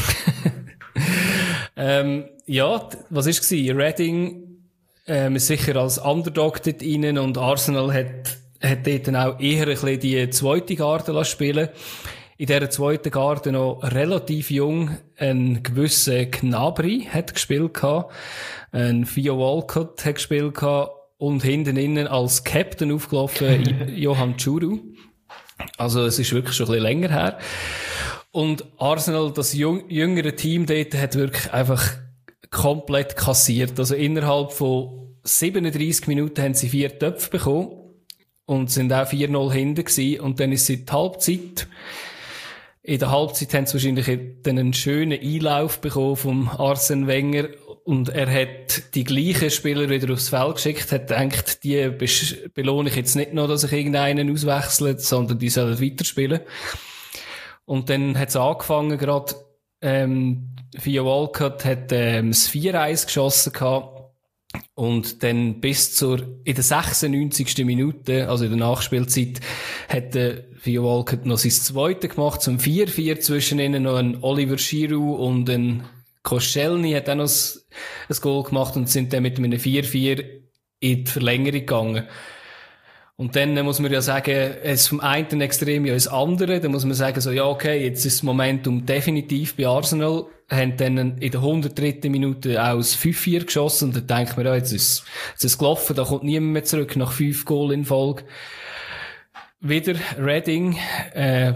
ähm, ja, t- was ist gewesen? Reading ähm, ist sicher als Underdog dort rein und Arsenal hat, hat dort dann auch eher ein bisschen die zweite Garde lassen spielen. In dieser zweiten Garde noch relativ jung ein gewisser Gnabry hat gespielt gehabt, ein Theo Walcott hat gespielt gehabt und hinten innen als Captain aufgelaufen Johan Churu. Also es ist wirklich schon ein bisschen länger her. Und Arsenal, das jüng- jüngere Team dort, hat wirklich einfach komplett kassiert. Also innerhalb von siebenunddreissig Minuten haben sie vier Töpfe bekommen und sind auch vier null hinten gewesen. Und dann ist sie die Halbzeit. In der Halbzeit haben sie wahrscheinlich dann einen schönen Einlauf bekommen vom Arsene Wenger und er hat die gleichen Spieler wieder aufs Feld geschickt, hat gedacht, die besch- belohne ich jetzt nicht noch, dass ich irgendeinen auswechselt, sondern die sollen weiterspielen. Und dann hat es angefangen gerade, ähm, Theo Walcott hat ähm, das vier eins geschossen gehabt. Und dann bis zur, in der sechsundneunzigsten Minute, also in der Nachspielzeit, hat der Theo Walcott noch sein Zweite gemacht, zum vier vier zwischen ihnen noch ein Oliver Giroud und ein Koscielny hat auch noch ein, ein Goal gemacht und sind dann mit einem vier vier in die Verlängerung gegangen. Und dann muss man ja sagen, es vom einen Extrem ja ins andere, dann muss man sagen, so, ja, okay, jetzt ist das Momentum definitiv bei Arsenal, haben dann in der hundertdritten Minute auch das fünf vier geschossen und dann denkt man, ja, jetzt ist, jetzt ist es gelaufen, da kommt niemand mehr zurück nach fünf Goal in Folge. Wieder Reading, äh,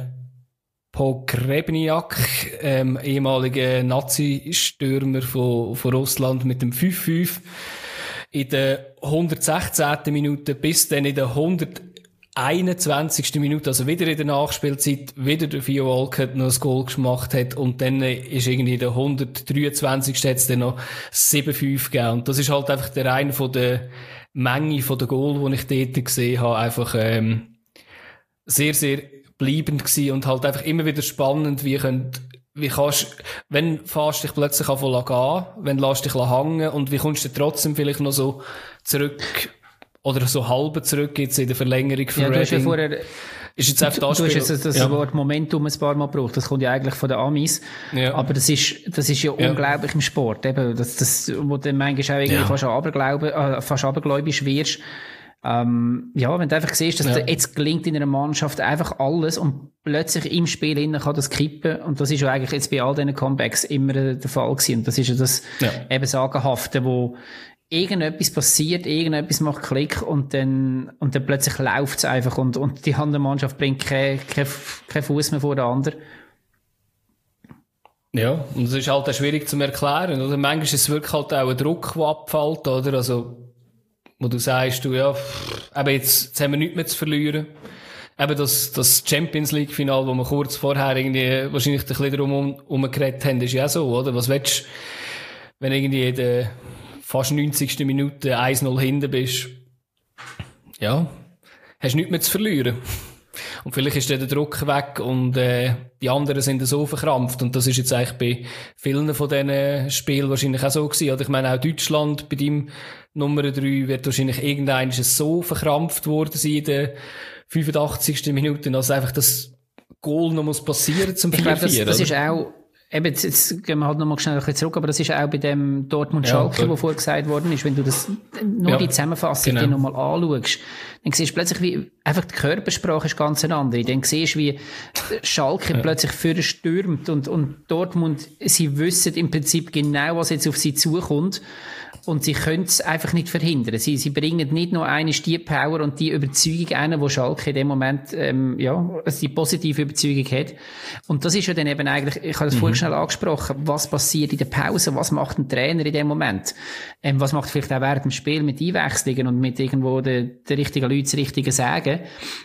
Pogrebniak, ähm, ehemaliger Nazi-Stürmer von, von Russland mit dem fünf fünf. In der hundertsechzehnten Minute bis dann in der hunderteinundzwanzigsten Minute, also wieder in der Nachspielzeit, wieder der Theo Walcott noch ein Goal gemacht hat und dann ist irgendwie in der hundertdreiundzwanzigsten hat es dann noch sieben fünf gegeben. Und das ist halt einfach der eine von der Menge von der Goal, die ich dort gesehen habe, einfach ähm, sehr, sehr bleibend gewesen und halt einfach immer wieder spannend, wie könnt Wie kannst, wenn fährst dich plötzlich anfangen gehen, wenn lässt dich hängen und wie kommst du trotzdem vielleicht noch so zurück oder so halb zurück jetzt in der Verlängerung von Ja, du hast ja Reading? vorher, Ist jetzt einfach du das hast Spiel- jetzt das ja. Wort Momentum ein paar Mal gebraucht. Das kommt ja eigentlich von den Amis. Ja. Aber das ist, das ist ja, Ja. unglaublich im Sport. Eben, das, das, wo du manchmal auch irgendwie Ja. fast aberglauben, äh, fast abergläubisch wirst. Ähm, ja, wenn du einfach siehst, dass Ja. dir jetzt gelingt in einer Mannschaft einfach alles und plötzlich im Spiel innen kann das kippen. Und das ist ja eigentlich jetzt bei all diesen Comebacks immer äh, der Fall gewesen. Und das ist ja das Ja. eben Sagenhafte, wo irgendetwas passiert, irgendetwas macht Klick und dann, und dann plötzlich läuft's einfach und, und die andere Mannschaft bringt keinen kein, kein Fuß mehr vor der anderen. Ja, und es ist halt auch schwierig zu erklären, oder? Manchmal ist es wirklich halt auch ein Druck, der abfällt, oder? Also, wo du sagst, du, ja, pff, eben jetzt, jetzt haben wir nichts mehr zu verlieren. Eben das, das Champions League Final, wo wir kurz vorher irgendwie wahrscheinlich ein bisschen drum herum geredet haben, ist ja auch so, oder? Was willst du, wenn irgendwie in der fast neunzigsten Minute eins null hinten bist? Ja, hast nichts mehr zu verlieren. Und vielleicht ist dann der Druck weg und äh, die anderen sind so verkrampft. Und das ist jetzt eigentlich bei vielen von diesen Spielen wahrscheinlich auch so gewesen. Oder ich meine, auch Deutschland bei deinem Nummer drei wird wahrscheinlich irgendein so verkrampft worden sein in der fünfundachtzigsten Minute, dass einfach das Goal noch muss passieren zum vier vier. Ich glaube, das, das ist auch, eben, jetzt, jetzt gehen wir halt noch mal schnell ein bisschen zurück, aber das ist auch bei dem Dortmund-Schalke, ja, wo vorher gesagt worden ist, wenn du das, nur ja, die Zusammenfassung genau. noch mal anschaust, dann siehst du plötzlich, wie, einfach die Körpersprache ist ganz eine andere. Dann siehst du, wie Schalke ja. plötzlich vorne stürmt und, und Dortmund, sie wissen im Prinzip genau, was jetzt auf sie zukommt. Und sie können es einfach nicht verhindern. Sie, sie bringen nicht nur eine die Power und die Überzeugung ein, wo Schalke in dem Moment, ähm, ja, die positive Überzeugung hat. Und das ist ja dann eben eigentlich, ich habe das mhm. vorhin schnell angesprochen, was passiert in der Pause, was macht ein Trainer in dem Moment? Ähm, was macht vielleicht auch während dem Spiel mit Einwechslungen und mit irgendwo den, den richtigen Leuten das Richtige sagen?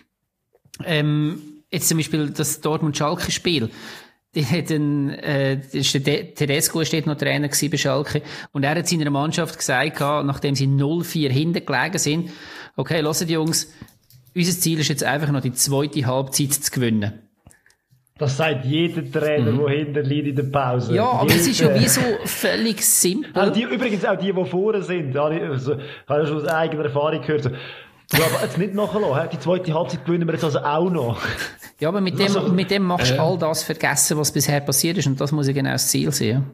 Ähm, jetzt zum Beispiel das Dortmund-Schalke-Spiel. Die hat ein, äh, ist der Tedesco steht noch Trainer gewesen bei Schalke. Und er hat seiner Mannschaft gesagt, nachdem sie null vier hinten gelegen sind, okay, hört Jungs, unser Ziel ist jetzt einfach noch die zweite Halbzeit zu gewinnen. Das sagt jeder Trainer, mhm. der hinten liegt in der Pause. Ja, aber es ist ja wie so völlig simpel. Auch die, übrigens auch die, die vorne sind, habe ich, also, habe ich schon aus eigener Erfahrung gehört, so, ja, aber jetzt nicht nachlassen, die zweite Halbzeit gewinnen wir jetzt also auch noch. Ja, aber mit dem, also, mit dem machst du äh. all das vergessen, was bisher passiert ist, und das muss ja genau das Ziel sein.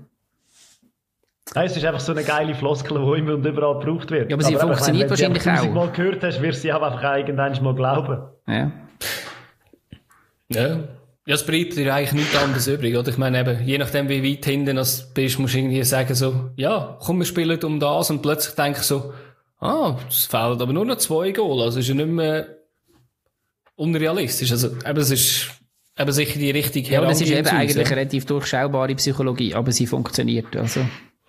Nein, es ist einfach so eine geile Floskel, die immer und überall gebraucht wird. Ja, aber sie aber funktioniert meine, wenn wahrscheinlich auch. Wenn du sie mal gehört hast, wirst du sie auch einfach irgendwann mal glauben. Ja. Ja. Ja, es bleibt dir eigentlich nichts anderes übrig, oder? Ich meine eben, je nachdem wie weit hinten du bist, musst du irgendwie sagen so, ja, komm, wir spielen um das, und plötzlich denke ich so, ah, es fehlen aber nur noch zwei Goal, also ist ja nicht mehr unrealistisch. Also, eben, es ist eben sicher die richtige Ja, das ist eben eigentlich eine relativ durchschaubare Psychologie, aber sie funktioniert, also.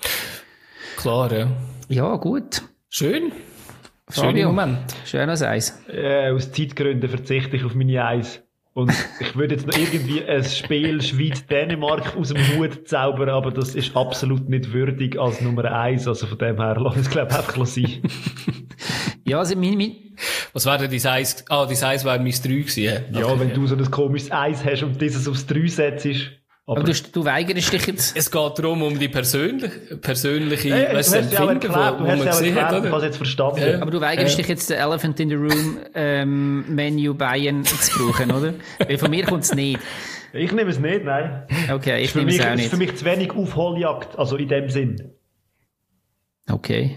Klar, ja. Ja, gut. Schön. Schöner Moment. Schönes Eis. Äh, aus Zeitgründen verzichte ich auf meine Eis. Und ich würde jetzt noch irgendwie ein Spiel Schweiz-Dänemark aus dem Hut zaubern, aber das ist absolut nicht würdig als Nummer eins. Also von dem her, lass es, glaube ich, einfach sein. Ja, also mein, mein Was wäre denn dein Eis? Ah, dein Eis wäre mein drei gewesen. Ja, ja okay, wenn ja. du so ein komisches Eis hast und dieses aufs drei setzt. Aber, aber du, du weigerst dich jetzt. Es geht darum, um die persönliche, persönliche, hey, weißt, Empfinden, du hast ja erklärt, du hast jetzt verstanden. Ja. Aber du weigerst ja. dich jetzt, den Elephant in the Room, ähm, Menu Bayern zu brauchen, oder? Weil von mir kommt es nicht. Ich nehme es nicht, nein. Okay, ich nehme es auch nicht. Es ist für mich zu wenig Aufholjagd, also in dem Sinn. Okay.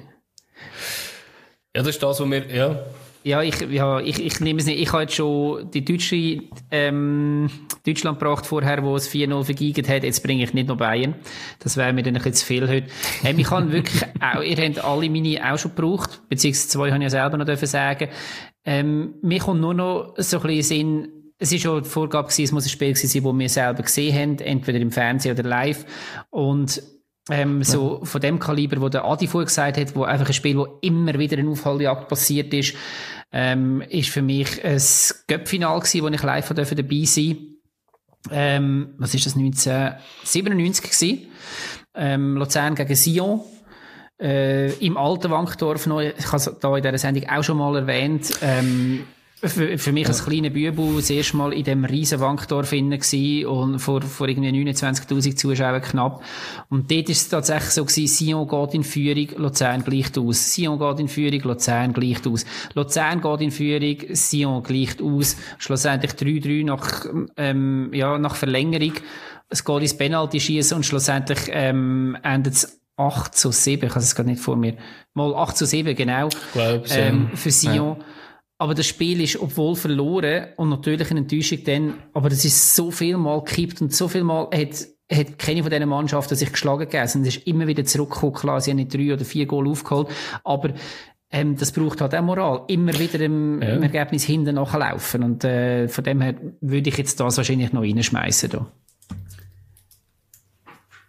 Ja, das ist das, was wir, ja. Ja, ich, ja, ich, ich nehme es nicht. Ich habe jetzt schon die deutsche, ähm, Deutschland gebracht vorher, wo es vier null vergeigt hat. Jetzt bringe ich nicht noch Bayern. Das wäre mir dann ein bisschen zu viel heute. Ähm, ich habe wirklich auch, ihr habt alle meine auch schon gebraucht, beziehungsweise zwei habe ich ja selber noch dürfen sagen. Ähm, mir kommt nur noch so ein bisschen Sinn, es ist schon die Vorgabe gewesen, es muss ein Spiel gewesen sein, das wir selber gesehen haben, entweder im Fernsehen oder live. Und Ähm, so ja. von dem Kaliber, wo der Adi vorher gesagt hat, wo einfach ein Spiel, wo immer wieder eine Aufholjagd passiert ist, ähm, ist für mich ein Cup-Final gewesen, wo ich live dabei sein durfte. Ähm, was ist das, neunzehnhundertsiebenundneunzig gewesen? Ähm, Luzern gegen Sion. Äh, im alten Wankdorf noch, ich habe es da in dieser Sendung auch schon mal erwähnt, ähm, Für, für mich als kleiner Bübel das erste Mal in dem riesen Wankdorf innen gsi und vor, vor irgendwie neunundzwanzigtausend Zuschauern knapp. Und dort ist es tatsächlich so gewesen, Sion geht in Führung, Luzern gleicht aus. Sion geht in Führung, Luzern gleicht aus. Luzern geht in Führung, Sion gleicht aus. Schlussendlich drei drei nach, ähm, ja, nach Verlängerung. Es geht ins Penalty-Schießen und schlussendlich, ähm, endet es acht zu sieben. Ich habe es gerade nicht vor mir. Mal acht zu sieben, genau. Glaub's, ähm, für Sion. Ja. Aber das Spiel ist, obwohl verloren und natürlich eine Enttäuschung dann, aber das ist so viel Mal gekippt und so viel Mal hat, hat keine von diesen Mannschaften sich geschlagen gegeben. Es ist immer wieder zurückgekommen. Klar, sie haben nicht drei oder vier Goal aufgeholt, aber ähm, das braucht halt auch Moral. Immer wieder im, ja. im Ergebnis hinten nachlaufen. Und äh, von dem her würde ich jetzt das wahrscheinlich noch reinschmeißen. Da.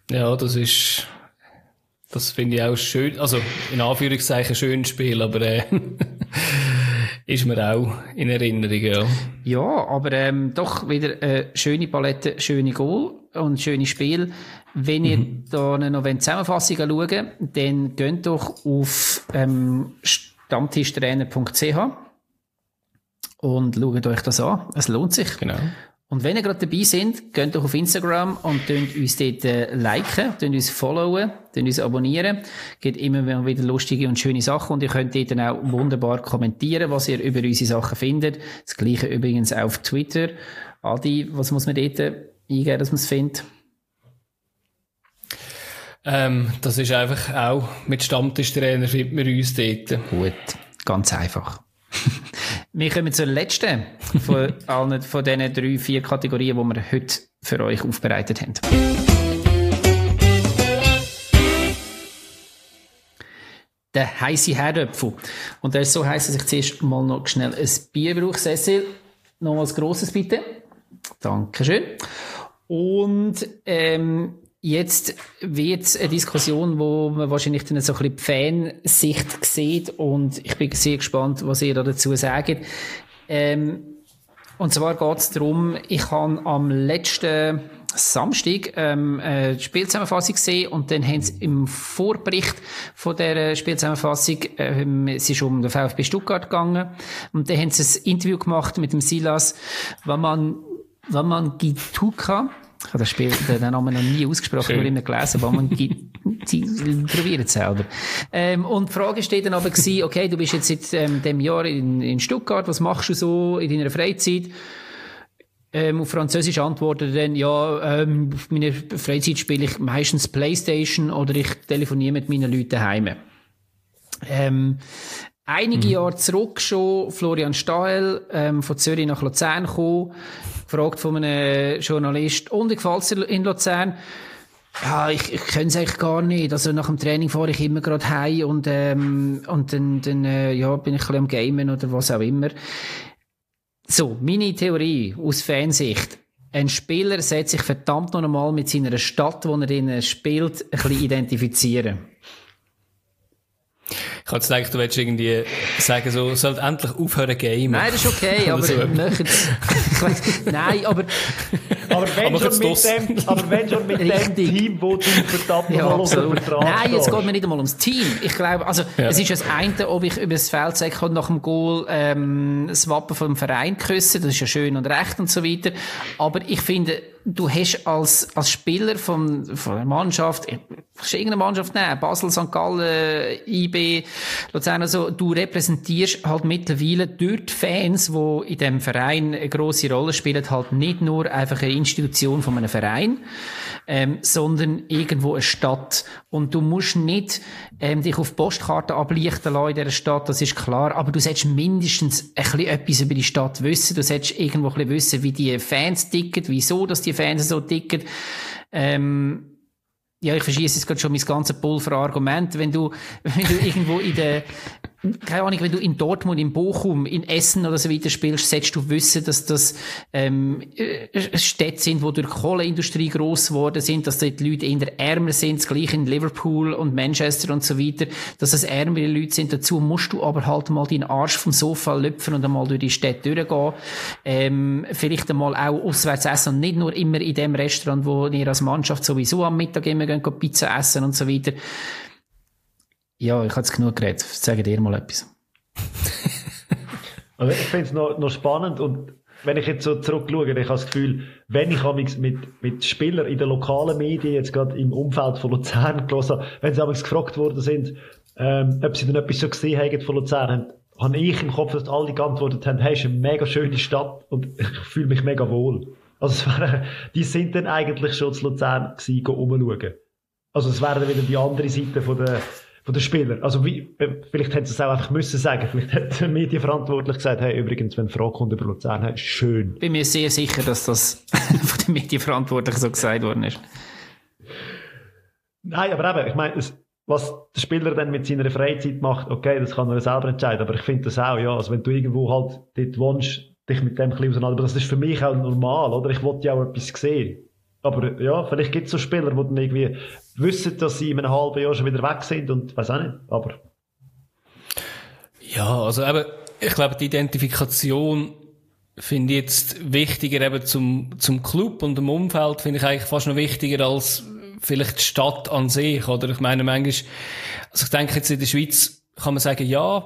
Ja, das ist, das finde ich auch schön, also in Anführungszeichen schön Spiel, aber äh, ist mir auch in Erinnerung, ja. Ja, aber ähm, doch wieder eine schöne Palette, schöne Goal und schöne Spiel. Wenn ihr mhm. da noch eine Zusammenfassung schauen, dann geht doch auf ähm, stammtischtrainer punkt c h und schaut euch das an. Es lohnt sich. Genau. Und wenn ihr gerade dabei seid, geht doch auf Instagram und könnt uns dort äh, liken, könnt uns followen, könnt uns abonnieren. Geht immer wieder lustige und schöne Sachen und ihr könnt dort dann auch wunderbar kommentieren, was ihr über unsere Sachen findet. Das Gleiche übrigens auch auf Twitter. Adi, was muss man dort eingeben, dass man es findet? Ähm, das ist einfach auch mit Stammtischtrainer findet man uns dort. Gut, ganz einfach. Wir kommen zur letzten von allen von diesen drei, vier Kategorien, die wir heute für euch aufbereitet haben. Der heisse Herdöpfel. Und der ist so heiß, dass ich zuerst mal noch schnell ein Bier brauche. Cecil, nochmals grosses bitte. Dankeschön. Und ähm, jetzt wird es eine Diskussion, wo man wahrscheinlich dann so ein bisschen die Fansicht sieht und ich bin sehr gespannt, was ihr da dazu sagt. Ähm, und zwar geht es darum, ich habe am letzten Samstag ähm, eine Spielzusammenfassung gesehen und dann haben sie im Vorbericht von dieser Spielzusammenfassung, ähm, es ist um den VfB Stuttgart gegangen und dann haben sie ein Interview gemacht mit dem Silas Waman, Waman Gituka. Ich habe das Spiel, den Namen noch nie ausgesprochen, nur immer gelesen, aber man probiert es selber. Ähm, und die Frage steht dann aber gewesen, okay, du bist jetzt seit ähm, dem Jahr in, in Stuttgart, was machst du so in deiner Freizeit? Ähm, auf Französisch antwortet er dann, ja, ähm, auf meiner Freizeit spiele ich meistens Playstation oder ich telefoniere mit meinen Leuten daheim. Ähm, Einige mhm. Jahre zurück schon, Florian Stahl, ähm, von Zürich nach Luzern gekommen, gefragt von einem Journalist, und wie gefällt's dir in Luzern? Ja, ich, ich kenne es eigentlich gar nicht. Also nach dem Training fahre ich immer gerade heim und, ähm, und dann, dann äh, ja, bin ich ein bisschen am Gamen oder was auch immer. So, meine Theorie aus Fansicht. Ein Spieler sollte sich verdammt noch einmal mit seiner Stadt, wo er drin spielt, ein bisschen identifizieren. Ich habe jetzt gedacht, du willst irgendwie sagen, so, sollte endlich aufhören gamen. Nein, das ist okay, aber so. Möchtet's. Nein, aber, aber wenn aber schon mit dem, aber wenn schon mit dem Team, wo du verdammt ja, nochmal unter Vertrag Nein, jetzt geht mir nicht einmal ums Team. Ich glaube, also, ja. Es ist das eine, ob ich über das Feld sage, ich kann nach dem Goal, ähm, das Wappen vom Verein küssen, das ist ja schön und recht und so weiter. Aber ich finde, du hast als, als Spieler von, von einer Mannschaft, kannst du irgendeine Mannschaft nehmen, Basel, Sankt Gallen, I B, Luzern, also, du repräsentierst halt mittlerweile durch die Fans, die in diesem Verein eine grosse Rolle spielen, halt nicht nur einfach eine Institution von einem Verein, ähm, sondern irgendwo eine Stadt. Und du musst nicht, ähm, dich auf Postkarten ablichten lassen in dieser Stadt, das ist klar, aber du solltest mindestens ein bisschen etwas über die Stadt wissen, du solltest irgendwo ein bisschen wissen, wie die Fans ticken, wieso, dass die Fans so ticken, ähm, ja, ich verschieße jetzt gerade schon mein ganzes Pulver-Argument. Wenn du, wenn du irgendwo in der, keine Ahnung, wenn du in Dortmund, in Bochum, in Essen oder so weiter spielst, solltest du wissen, dass das ähm, Städte sind, die durch die Kohleindustrie gross geworden sind, dass dort die Leute eher ärmer sind, das gleiche in Liverpool und Manchester und so weiter, dass es ärmere Leute sind. Dazu musst du aber halt mal deinen Arsch vom Sofa lüpfen und einmal durch die Städte durchgehen. Ähm, vielleicht einmal auch auswärts essen und nicht nur immer in dem Restaurant, wo ihr als Mannschaft sowieso am Mittag immer gehen, Pizza essen und so weiter. Ja, ich habe jetzt genug geredet. Sag dir mal etwas. Also ich finde es noch, noch spannend und wenn ich jetzt so zurückschaue, ich habe das Gefühl, wenn ich mit, mit Spielern in den lokalen Medien, jetzt gerade im Umfeld von Luzern gelesen habe, wenn sie amigs gefragt worden sind, ähm, ob sie dann etwas so gesehen haben von Luzern, habe ich im Kopf, dass alle geantwortet haben, hey, es ist eine mega schöne Stadt und ich fühle mich mega wohl. Also es wäre, die sind dann eigentlich schon zu Luzern gewesen, umschauen. Also es wäre dann wieder die andere Seite von der von den Spielern. Also wie, vielleicht hätten sie es auch einfach müssen sagen. Vielleicht hat der Medienverantwortlich gesagt, hey, übrigens, wenn eine Frage kommt über Luzern, hey, ist schön. Ich bin mir sehr sicher, dass das von den Medienverantwortlichen so gesagt worden ist. Nein, aber eben, ich meine, es, was der Spieler dann mit seiner Freizeit macht, okay, das kann er selber entscheiden, aber ich finde das auch, ja, also wenn du irgendwo halt dort wohnst, dich mit dem ein bisschen auseinander, aber das ist für mich auch normal, oder? Ich wollte ja auch etwas sehen. Aber ja, vielleicht gibt es so Spieler, die dann irgendwie wissen, dass sie in einem halben Jahr schon wieder weg sind und weiß auch nicht, aber... Ja, also eben, ich glaube, die Identifikation finde ich jetzt wichtiger eben zum, zum Club und dem Umfeld, finde ich eigentlich fast noch wichtiger als vielleicht die Stadt an sich, oder? Ich meine, manchmal, also ich denke jetzt in der Schweiz kann man sagen, ja,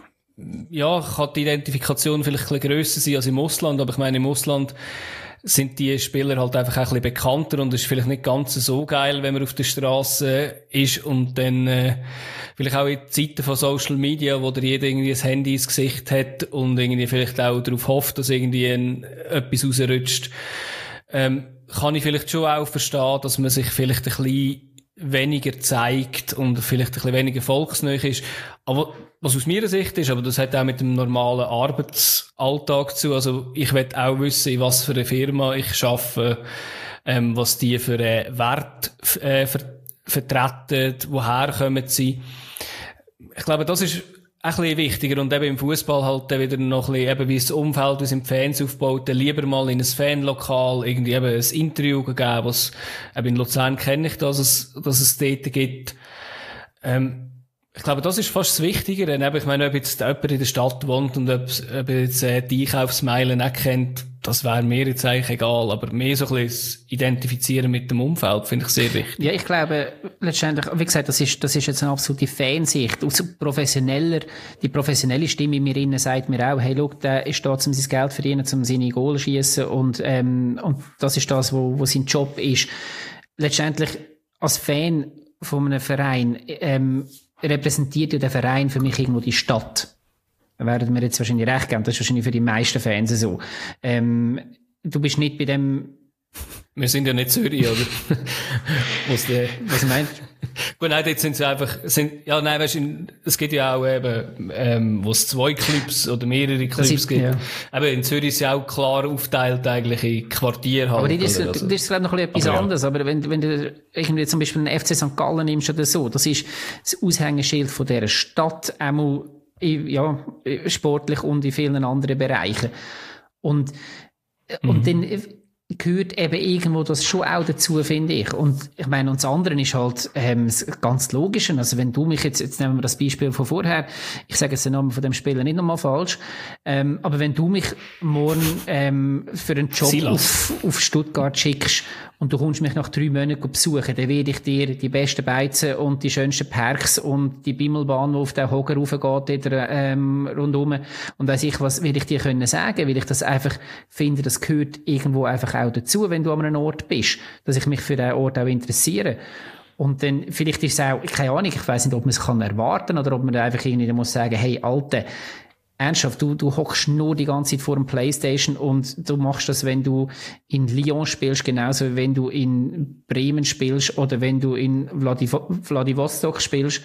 ja, kann die Identifikation vielleicht ein bisschen grösser sein als im Ausland, aber ich meine, im Ausland sind die Spieler halt einfach auch ein bisschen bekannter und es ist vielleicht nicht ganz so geil, wenn man auf der Straße ist und dann äh, vielleicht auch in Zeiten von Social Media, wo der jeder irgendwie ein Handy ins Gesicht hat und irgendwie vielleicht auch darauf hofft, dass irgendwie ein, etwas rausrutscht, ähm, kann ich vielleicht schon auch verstehen, dass man sich vielleicht ein bisschen weniger zeigt und vielleicht ein bisschen weniger volksnah ist. Aber was aus meiner Sicht ist, aber das hat auch mit dem normalen Arbeitsalltag zu. Also ich will auch wissen, in was für eine Firma ich arbeite, ähm, was die für einen Wert äh, ver- vertreten, woher kommen sie. Ich glaube, das ist ein bisschen wichtiger und eben im Fußball halt dann wieder noch ein bisschen, eben wie das Umfeld, wie es im Fans aufbaut, dann lieber mal in ein Fanlokal irgendwie eben ein Interview geben, was, eben in Luzern kenne ich das, dass es, dass es dort gibt. Ähm, ich glaube, das ist fast das Wichtigere. Eben, ich meine, ob jetzt jemand in der Stadt wohnt und ob, ob jetzt äh, die Einkaufsmeilen nicht kennt, das wäre mir jetzt eigentlich egal. Aber mehr so ein bisschen das Identifizieren mit dem Umfeld finde ich sehr wichtig. Ja, ich glaube, letztendlich, wie gesagt, das ist, das ist jetzt eine absolute Fansicht. Aus professioneller, die professionelle Stimme in mir innen sagt mir auch, hey, schau, der ist da, um sein Geld zu verdienen, um seine Goal zu schiessen und, ähm, und das ist das, wo, wo sein Job ist. Letztendlich, als Fan von einem Verein, ähm, repräsentiert ja der Verein für mich irgendwo die Stadt. Da werden wir jetzt wahrscheinlich recht geben. Das ist wahrscheinlich für die meisten Fans so. Ähm, du bist nicht bei dem... Wir sind ja nicht Zürich, oder? Was, der, was meinst du? Gut, nein, dort sind sie einfach, sind, ja, nein, weißt du, es gibt ja auch eben, ähm, wo es zwei Clubs oder mehrere Clubs ist, gibt. Ja. Eben, in Zürich ist ja auch klar aufteilt eigentlich in Quartier halt. Aber das ist, also. das ist glaube ich noch etwas aber anderes. Ja. Aber wenn, wenn du irgendwie zum Beispiel einen F C Sankt Gallen nimmst oder so, das ist das Aushängeschild von dieser Stadt, einmal, ja, sportlich und in vielen anderen Bereichen. Und, mhm. und dann, gehört eben irgendwo das schon auch dazu, finde ich. Und ich meine, und das andere ist halt ähm, das ganz Logische. Also wenn du mich jetzt, jetzt nehmen wir das Beispiel von vorher, ich sage jetzt den Namen von dem Spieler nicht nochmal falsch, ähm, aber wenn du mich morgen ähm, für einen Job auf, auf Stuttgart schickst und du kommst mich nach drei Monaten besuchen, dann werde ich dir die besten Beizen und die schönsten Parks und die Bimmelbahn, die auf den Hocker raufgeht, oder, ähm, rundum. Und weiss ich, was will ich dir können sagen, weil ich das einfach finde, das gehört irgendwo einfach auch dazu, wenn du an einem Ort bist, dass ich mich für den Ort auch interessiere. Und dann, vielleicht ist es auch, keine Ahnung, ich weiss nicht, ob man es kann erwarten oder ob man da einfach irgendwie muss sagen, hey, Alte, ernsthaft, du, du hockst nur die ganze Zeit vor dem Playstation und du machst das, wenn du in Lyon spielst, genauso wie wenn du in Bremen spielst oder wenn du in Vladiv- Vladivostok spielst.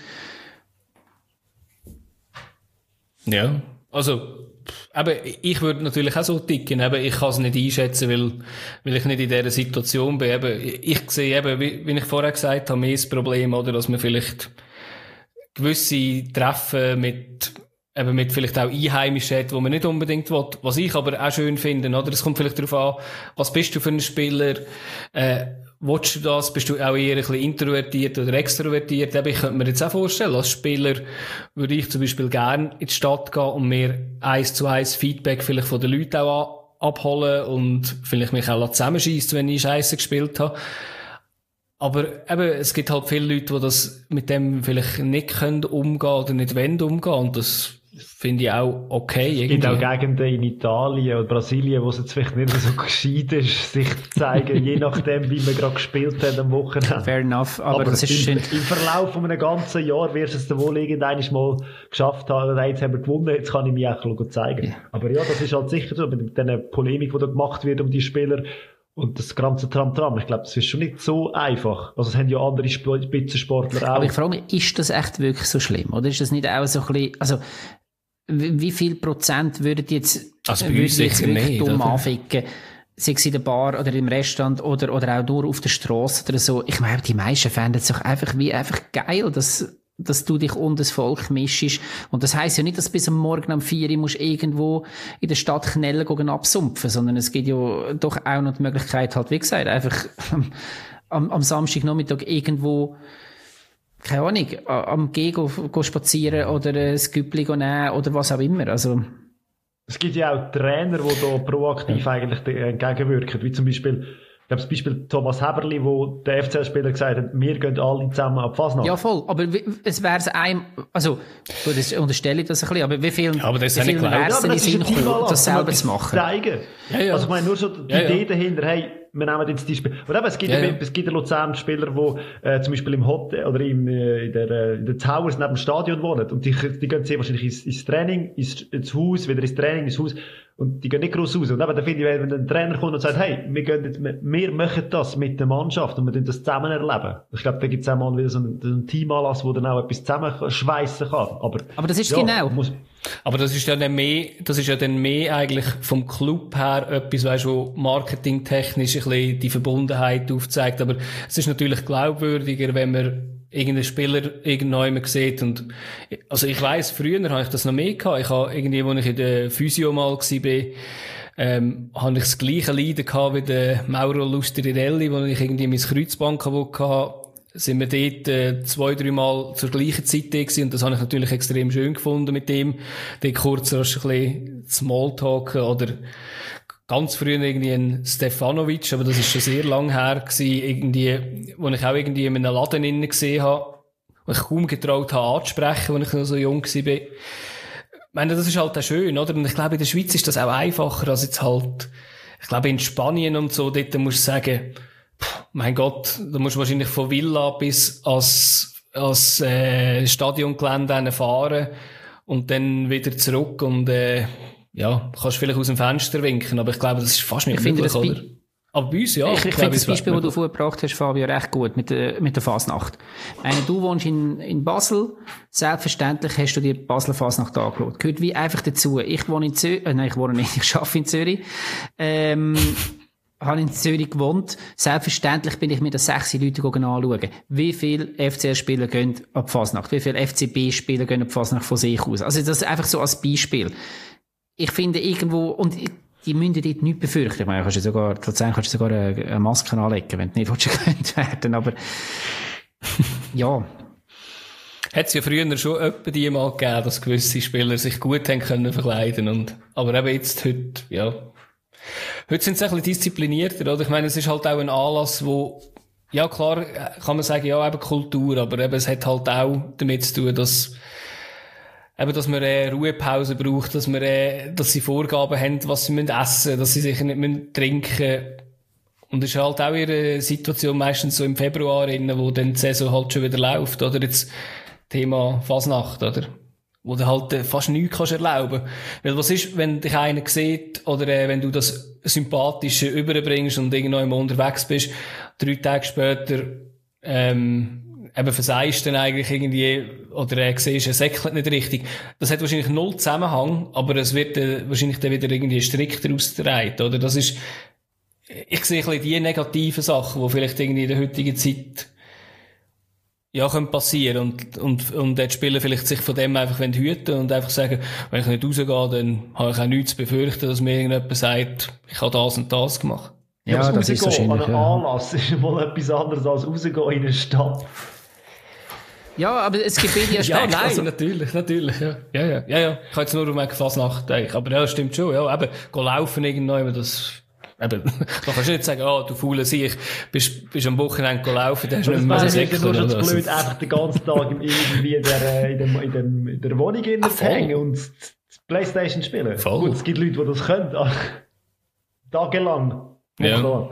Ja, also, aber ich würde natürlich auch so ticken, aber ich kann es nicht einschätzen, weil, weil ich nicht in dieser Situation bin. Eben, ich sehe eben, wie, wie ich vorher gesagt habe, mehr das Problem, oder, dass man vielleicht gewisse Treffen mit eben mit vielleicht auch Einheimischen hat, wo man nicht unbedingt will. Was ich aber auch schön finde, oder? Es kommt vielleicht darauf an, was bist du für ein Spieler? Äh, willst du das? Bist du auch eher ein bisschen introvertiert oder extrovertiert? Eben, ich könnte mir jetzt auch vorstellen, als Spieler würde ich zum Beispiel gerne in die Stadt gehen und mir eins zu eins Feedback vielleicht von den Leuten auch abholen und vielleicht mich auch zusammenschiessen, wenn ich Scheisse gespielt habe. Aber eben, es gibt halt viele Leute, die das mit dem vielleicht nicht können umgehen oder nicht wollen umgehen. Und das finde ich auch okay. Es irgendwie. gibt auch Gegenden in Italien oder Brasilien, wo es jetzt vielleicht nicht so gescheit ist, sich zu zeigen, je nachdem, wie man gerade gespielt hat am Wochenende. Fair enough, aber, aber das ist im, schön. Im Verlauf von einem ganzen Jahr wirst du es dann wohl irgendwann mal geschafft haben, jetzt haben wir gewonnen, jetzt kann ich mich auch zeigen. Ja. Aber ja, das ist halt sicher so, mit dieser Polemik, die da gemacht wird um die Spieler, und das ganze Tram-Tram, ich glaube, das ist schon nicht so einfach. Also, es haben ja andere Spitzensportler auch. Aber ich frage mich, ist das echt wirklich so schlimm? Oder ist das nicht auch so ein bisschen, also, wie viel Prozent würden jetzt, also würden jetzt wirklich nicht, dumm oder? anficken? Sei es in der Bar oder im Restaurant oder, oder auch nur auf der Straße oder so. Ich meine, die meisten fänden es doch einfach wie, einfach geil, dass, dass du dich unter das Volk mischst. Und das heisst ja nicht, dass bis am Morgen um vier Uhr musst irgendwo in der Stadt Knellen gehen absumpfen, sondern es gibt ja doch auch noch die Möglichkeit, halt, wie gesagt, einfach am, am Samstagnachmittag irgendwo, keine Ahnung, am Geh go, go spazieren oder ein Güppli nehmen oder was auch immer. Also, es gibt ja auch Trainer, die da proaktiv eigentlich entgegenwirken, wie zum Beispiel, ich glaube, das Beispiel Thomas Heberli, wo der F C L-Spieler gesagt hat, wir gehen alle zusammen ab Fasnacht. Ja, voll. Aber es wäre es einem, also, gut, das unterstelle ich das ein bisschen, aber wie viel, ja, aber das wie viel wäre es denn in Sinn gekommen, das selber zu machen? Zeigen. Ja, ja. Also, ich meine, nur so die ja, Idee ja. dahinter, hey, wir nehmen jetzt die Spieler. Und eben, es gibt ja, ja. es gibt in Luzern Spieler, die äh, zum Beispiel im Hotel oder im, äh, in der, äh, in der Towers neben dem Stadion wohnen. Und die, die gehen sehr wahrscheinlich ins, ins Training, ins, ins Haus, wieder ins Training, ins Haus. Und die gehen nicht gross raus. Und eben, da finde ich, wenn ein Trainer kommt und sagt, hey, wir gehen jetzt, wir machen das mit der Mannschaft und wir tun das zusammen erleben. Ich glaube, da gibt es auch mal wieder so einen, einen Teamanlass, wo dann auch etwas zusammenschweissen kann. Aber, aber das ist ja, genau. Muss, aber das ist ja dann mehr, das ist ja dann mehr eigentlich vom Club her etwas, weißt, wo marketingtechnisch ein bisschen die Verbundenheit aufzeigt. Aber es ist natürlich glaubwürdiger, wenn man irgendeinen Spieler irgendjemand sieht. Und, also ich weiss, früher habe ich das noch mehr gehabt. Ich habe irgendwie, als ich in der Physio mal war, ähm, habe ich das gleiche Leiden gehabt wie der Mauro Lusterirelli, wo ich irgendwie mein Kreuzband kaputt hatte. Sind wir dort äh, zwei, drei Mal zur gleichen Zeit da gewesen. Und das habe ich natürlich extrem schön gefunden mit dem. Dort kurz rasch ein bisschen Smalltalk oder ganz früher irgendwie ein Stefanovic, aber das ist schon sehr lang her gewesen, irgendwie, wo ich auch irgendwie in einem Laden innen gesehen habe, wo ich kaum getraut habe anzusprechen, als ich noch so jung war. Ich meine, das ist halt auch schön, oder? Und ich glaube, in der Schweiz ist das auch einfacher als jetzt halt, ich glaube, in Spanien und so, dort musst du sagen, pff, mein Gott, da musst du wahrscheinlich von Villa bis ans, ans, äh, Stadiongelände fahren und dann wieder zurück und, äh, ja, kannst vielleicht aus dem Fenster winken, aber ich glaube, das ist fast nicht möglich, oder? Aber bei uns, ja. Ich, ich finde das Beispiel, das du vorgebracht hast, Fabio, recht gut mit der, mit der Fasnacht. Meine, du wohnst in, in Basel. Selbstverständlich hast du dir die Basler Fasnacht angeschaut. Gehört wie einfach dazu. Ich wohne in Zürich, äh, nein, ich wohne nicht, ich arbeite in Zürich. Ähm, habe in Zürich gewohnt. Selbstverständlich bin ich mir das sechs Leute anschauen. Wie viele F C L-Spieler gehen ab Fasnacht? Wie viele F C B-Spieler gehen ab Fasnacht von sich aus? Also, das ist einfach so als Beispiel. Ich finde irgendwo, und die müssen dort nichts befürchten. Ich meine, kannst du sogar, tatsächlich kannst du sogar eine, eine Maske anlegen, wenn du nicht gekönnt werden, aber, ja. Hat es ja früher schon etwa die mal gegeben, dass gewisse Spieler sich gut haben können verkleiden und, aber eben jetzt, heute, ja. Heute sind sie ein bisschen disziplinierter, oder? Ich meine, es ist halt auch ein Anlass, wo, ja klar, kann man sagen, ja, eben Kultur, aber eben, es hat halt auch damit zu tun, dass, eben, dass man eine Ruhepause braucht, dass man, äh, dass sie Vorgaben haben, was sie müssen essen, dass sie sicher nicht müssen trinken. Und es ist halt auch ihre Situation meistens so im Februar, wo dann die Saison halt schon wieder läuft, oder? Jetzt Thema Fasnacht, oder? Wo du halt äh, fast nichts kannst erlauben. Weil was ist, wenn dich einer sieht, oder äh, wenn du das Sympathische überbringst und irgendwo immer unterwegs bist, drei Tage später, ähm, eben versagst dann eigentlich irgendwie, oder äh, siehst, er säckelt nicht richtig. Das hat wahrscheinlich null Zusammenhang, aber es wird äh, wahrscheinlich dann wieder irgendwie strikter ausgetragen, oder? Das ist, ich sehe ein bisschen die negativen Sachen, die vielleicht irgendwie in der heutigen Zeit, ja, können passieren, und, und, und die Spieler vielleicht sich von dem einfach hüten und einfach sagen, wenn ich nicht rausgehe, dann habe ich auch nichts zu befürchten, dass mir irgendjemand sagt, ich habe das und das gemacht. Ja, ja, das ist wahrscheinlich, an einem ja. Anlass ist mal etwas anderes als rausgehen in eine Stadt. Ja, aber es gibt beide Aspekte. Ja, nein, also natürlich, natürlich, ja. Ja, ja, ja, ja. Ich habe jetzt nur um fast nachdenken. Aber ja, das stimmt schon, ja. Eben, go laufen irgendwann, das, eben, da kannst du nicht sagen, ah, oh, du faule Sieg, bist, bist am Wochenende go laufen, dann hast du nicht mehr so Säckchen. Das ist nur schon blöd, einfach den ganzen Tag irgendwie in der, in der, in der, in der Wohnung innen zu hängen und Playstation spielen. Voll. Gut, es gibt Leute, die das können, aber tagelang. Ja.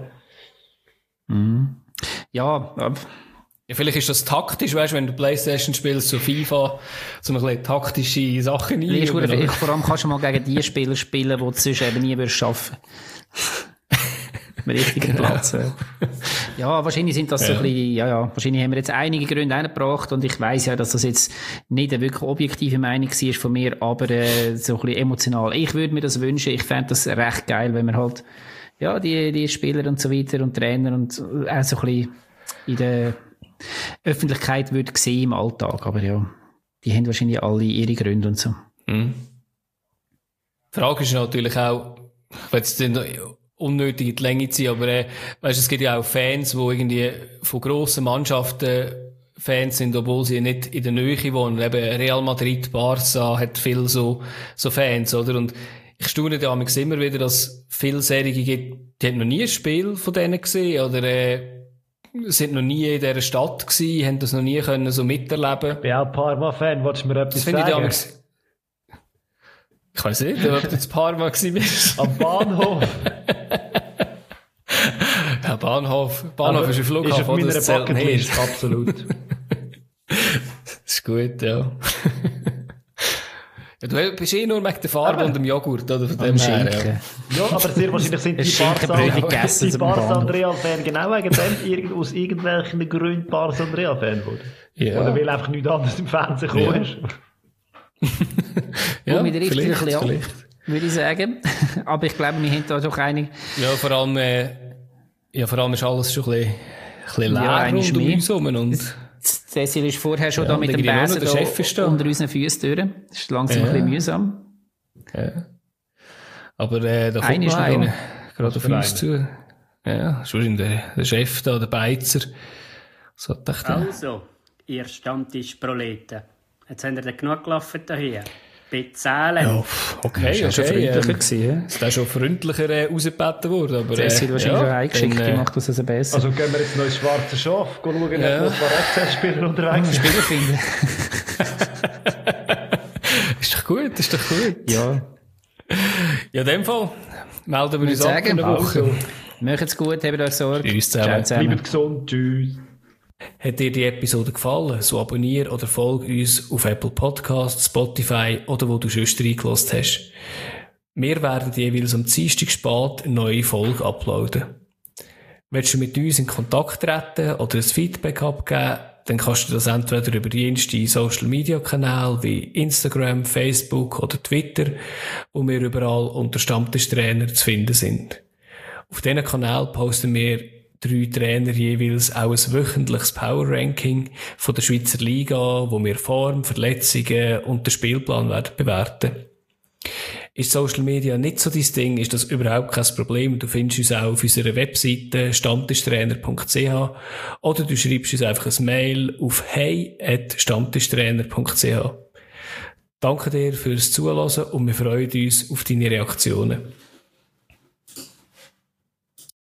Mhm. Ja, ja. Ja, vielleicht ist das taktisch, weißt du, wenn du Playstation spielst, so FIFA, so ein bisschen taktische Sachen einüben. Ja, vor allem kannst du mal gegen die Spieler spielen, die du sonst eben nie würdest arbeiten. Am richtigen genau. Platz. Ja, wahrscheinlich sind das ja. so ein bisschen, ja, ja, wahrscheinlich haben wir jetzt einige Gründe eingebracht und ich weiss ja, dass das jetzt nicht eine wirklich objektive Meinung war von mir, aber äh, so ein bisschen emotional. Ich würde mir das wünschen, ich fände das recht geil, wenn man halt, ja, die, die Spieler und so weiter und Trainer und auch so ein bisschen in der Öffentlichkeit würde sehen im Alltag. Aber ja, die haben wahrscheinlich alle ihre Gründe und so. Mhm. Die Frage ist natürlich auch, ich will jetzt nicht unnötig in die Länge ziehen, aber äh, weißt, es gibt ja auch Fans, die irgendwie von grossen Mannschaften Fans sind, obwohl sie nicht in der Nähe wohnen. Eben Real Madrid, Barca hat viel so, so Fans, oder? Und ich staune da immer wieder, dass es viele Serien gibt, die haben noch nie ein Spiel von denen gesehen, oder, äh, sind noch nie in dieser Stadt gewesen, haben das noch nie können so miterleben. Ich bin auch Parma-Fan, wolltest du mir etwas Das finde ich sagen? damals, ich weiss nicht, ob du jetzt Parma gewesen bist. Am Bahnhof. Ja, Bahnhof. Bahnhof Aber ist ein Flughafen, ist auf meiner das zählt Bucketlist, nicht. absolut. Das ist gut, ja. Ja, du bist eh nur wegen der Farbe Aber und dem Joghurt, oder? Von Am dem her, Schinken. Ja, aber sehr wahrscheinlich sind die Ein Schinkenbrötchen Barca, gegessen die zum Barca Bahnhof. und Real-Fan genau wegen dem irgend, aus irgendwelchen Gründen Barca und Real-Fan wurden. Ja. Oder weil einfach nichts anderes im Fernsehen gekommen ist. ja. Womit richtig ein vielleicht, bisschen ab, vielleicht. würde ich sagen. Aber ich glaube, wir haben da doch einig. Ja, vor allem, äh, ja, vor allem ist alles schon ein bisschen, ein bisschen leer Ja, rund eigentlich um mehr. uns herum und, Cecil ist vorher schon Ja, da mit und dem irgendwie nur noch Besen der da Chef ist da. unter unseren Füßen durch. Das ist langsam Ja. ein bisschen mühsam. ja. Aber, äh, da kommt Einer ist noch noch da. einer. Gerade auf für uns zu. Ja, ist wahrscheinlich der, der Chef da, der Beizer. So dachte ich. Also, ihr Stammtischproleten. Jetzt habt ihr dann genug gelaufen hier. Bezahlen. Ja, pff, okay, Das war schon okay. freundlicher Ähm, gewesen, ja. ist da schon freundlicher äh, rausgebeten worden, aber, Cecil äh, wahrscheinlich ja, schon eingeschickt, dann, die äh, macht das also besser. Also gehen wir jetzt noch ins schwarze Schaf, schauen, ob Ja. noch ein paar F C Spieler unterwegs sind. Spieler finden. Ist doch gut, ist doch gut. Ja, Ja, in dem Fall melden wir ich uns ab sagen, in einer Woche. macht's gut, habt euch Sorge. Tschüss zusammen. Ciao zusammen. Bleibt gesund, tschüss. Hat dir die Episode gefallen, so abonniere oder folge uns auf Apple Podcasts, Spotify oder wo du sonst reingelassen hast. Wir werden jeweils am Dienstag spät eine neue Folge uploaden. Willst du mit uns in Kontakt treten oder ein Feedback abgeben, dann kannst du das entweder über die jensten Social Media Kanäle wie Instagram, Facebook oder Twitter, wo wir überall unter Stammtischtrainer zu finden sind. Auf diesen Kanal posten wir drei Trainer jeweils auch ein wöchentliches Power-Ranking von der Schweizer Liga, wo wir Form, Verletzungen und den Spielplan werden bewerten. Ist Social Media nicht so dein Ding, ist das überhaupt kein Problem. Du findest uns auch auf unserer Webseite stammtischtrainer punkt c h oder du schreibst uns einfach ein Mail auf hey at stammtischtrainer punkt c h. Danke dir fürs Zuhören und wir freuen uns auf deine Reaktionen.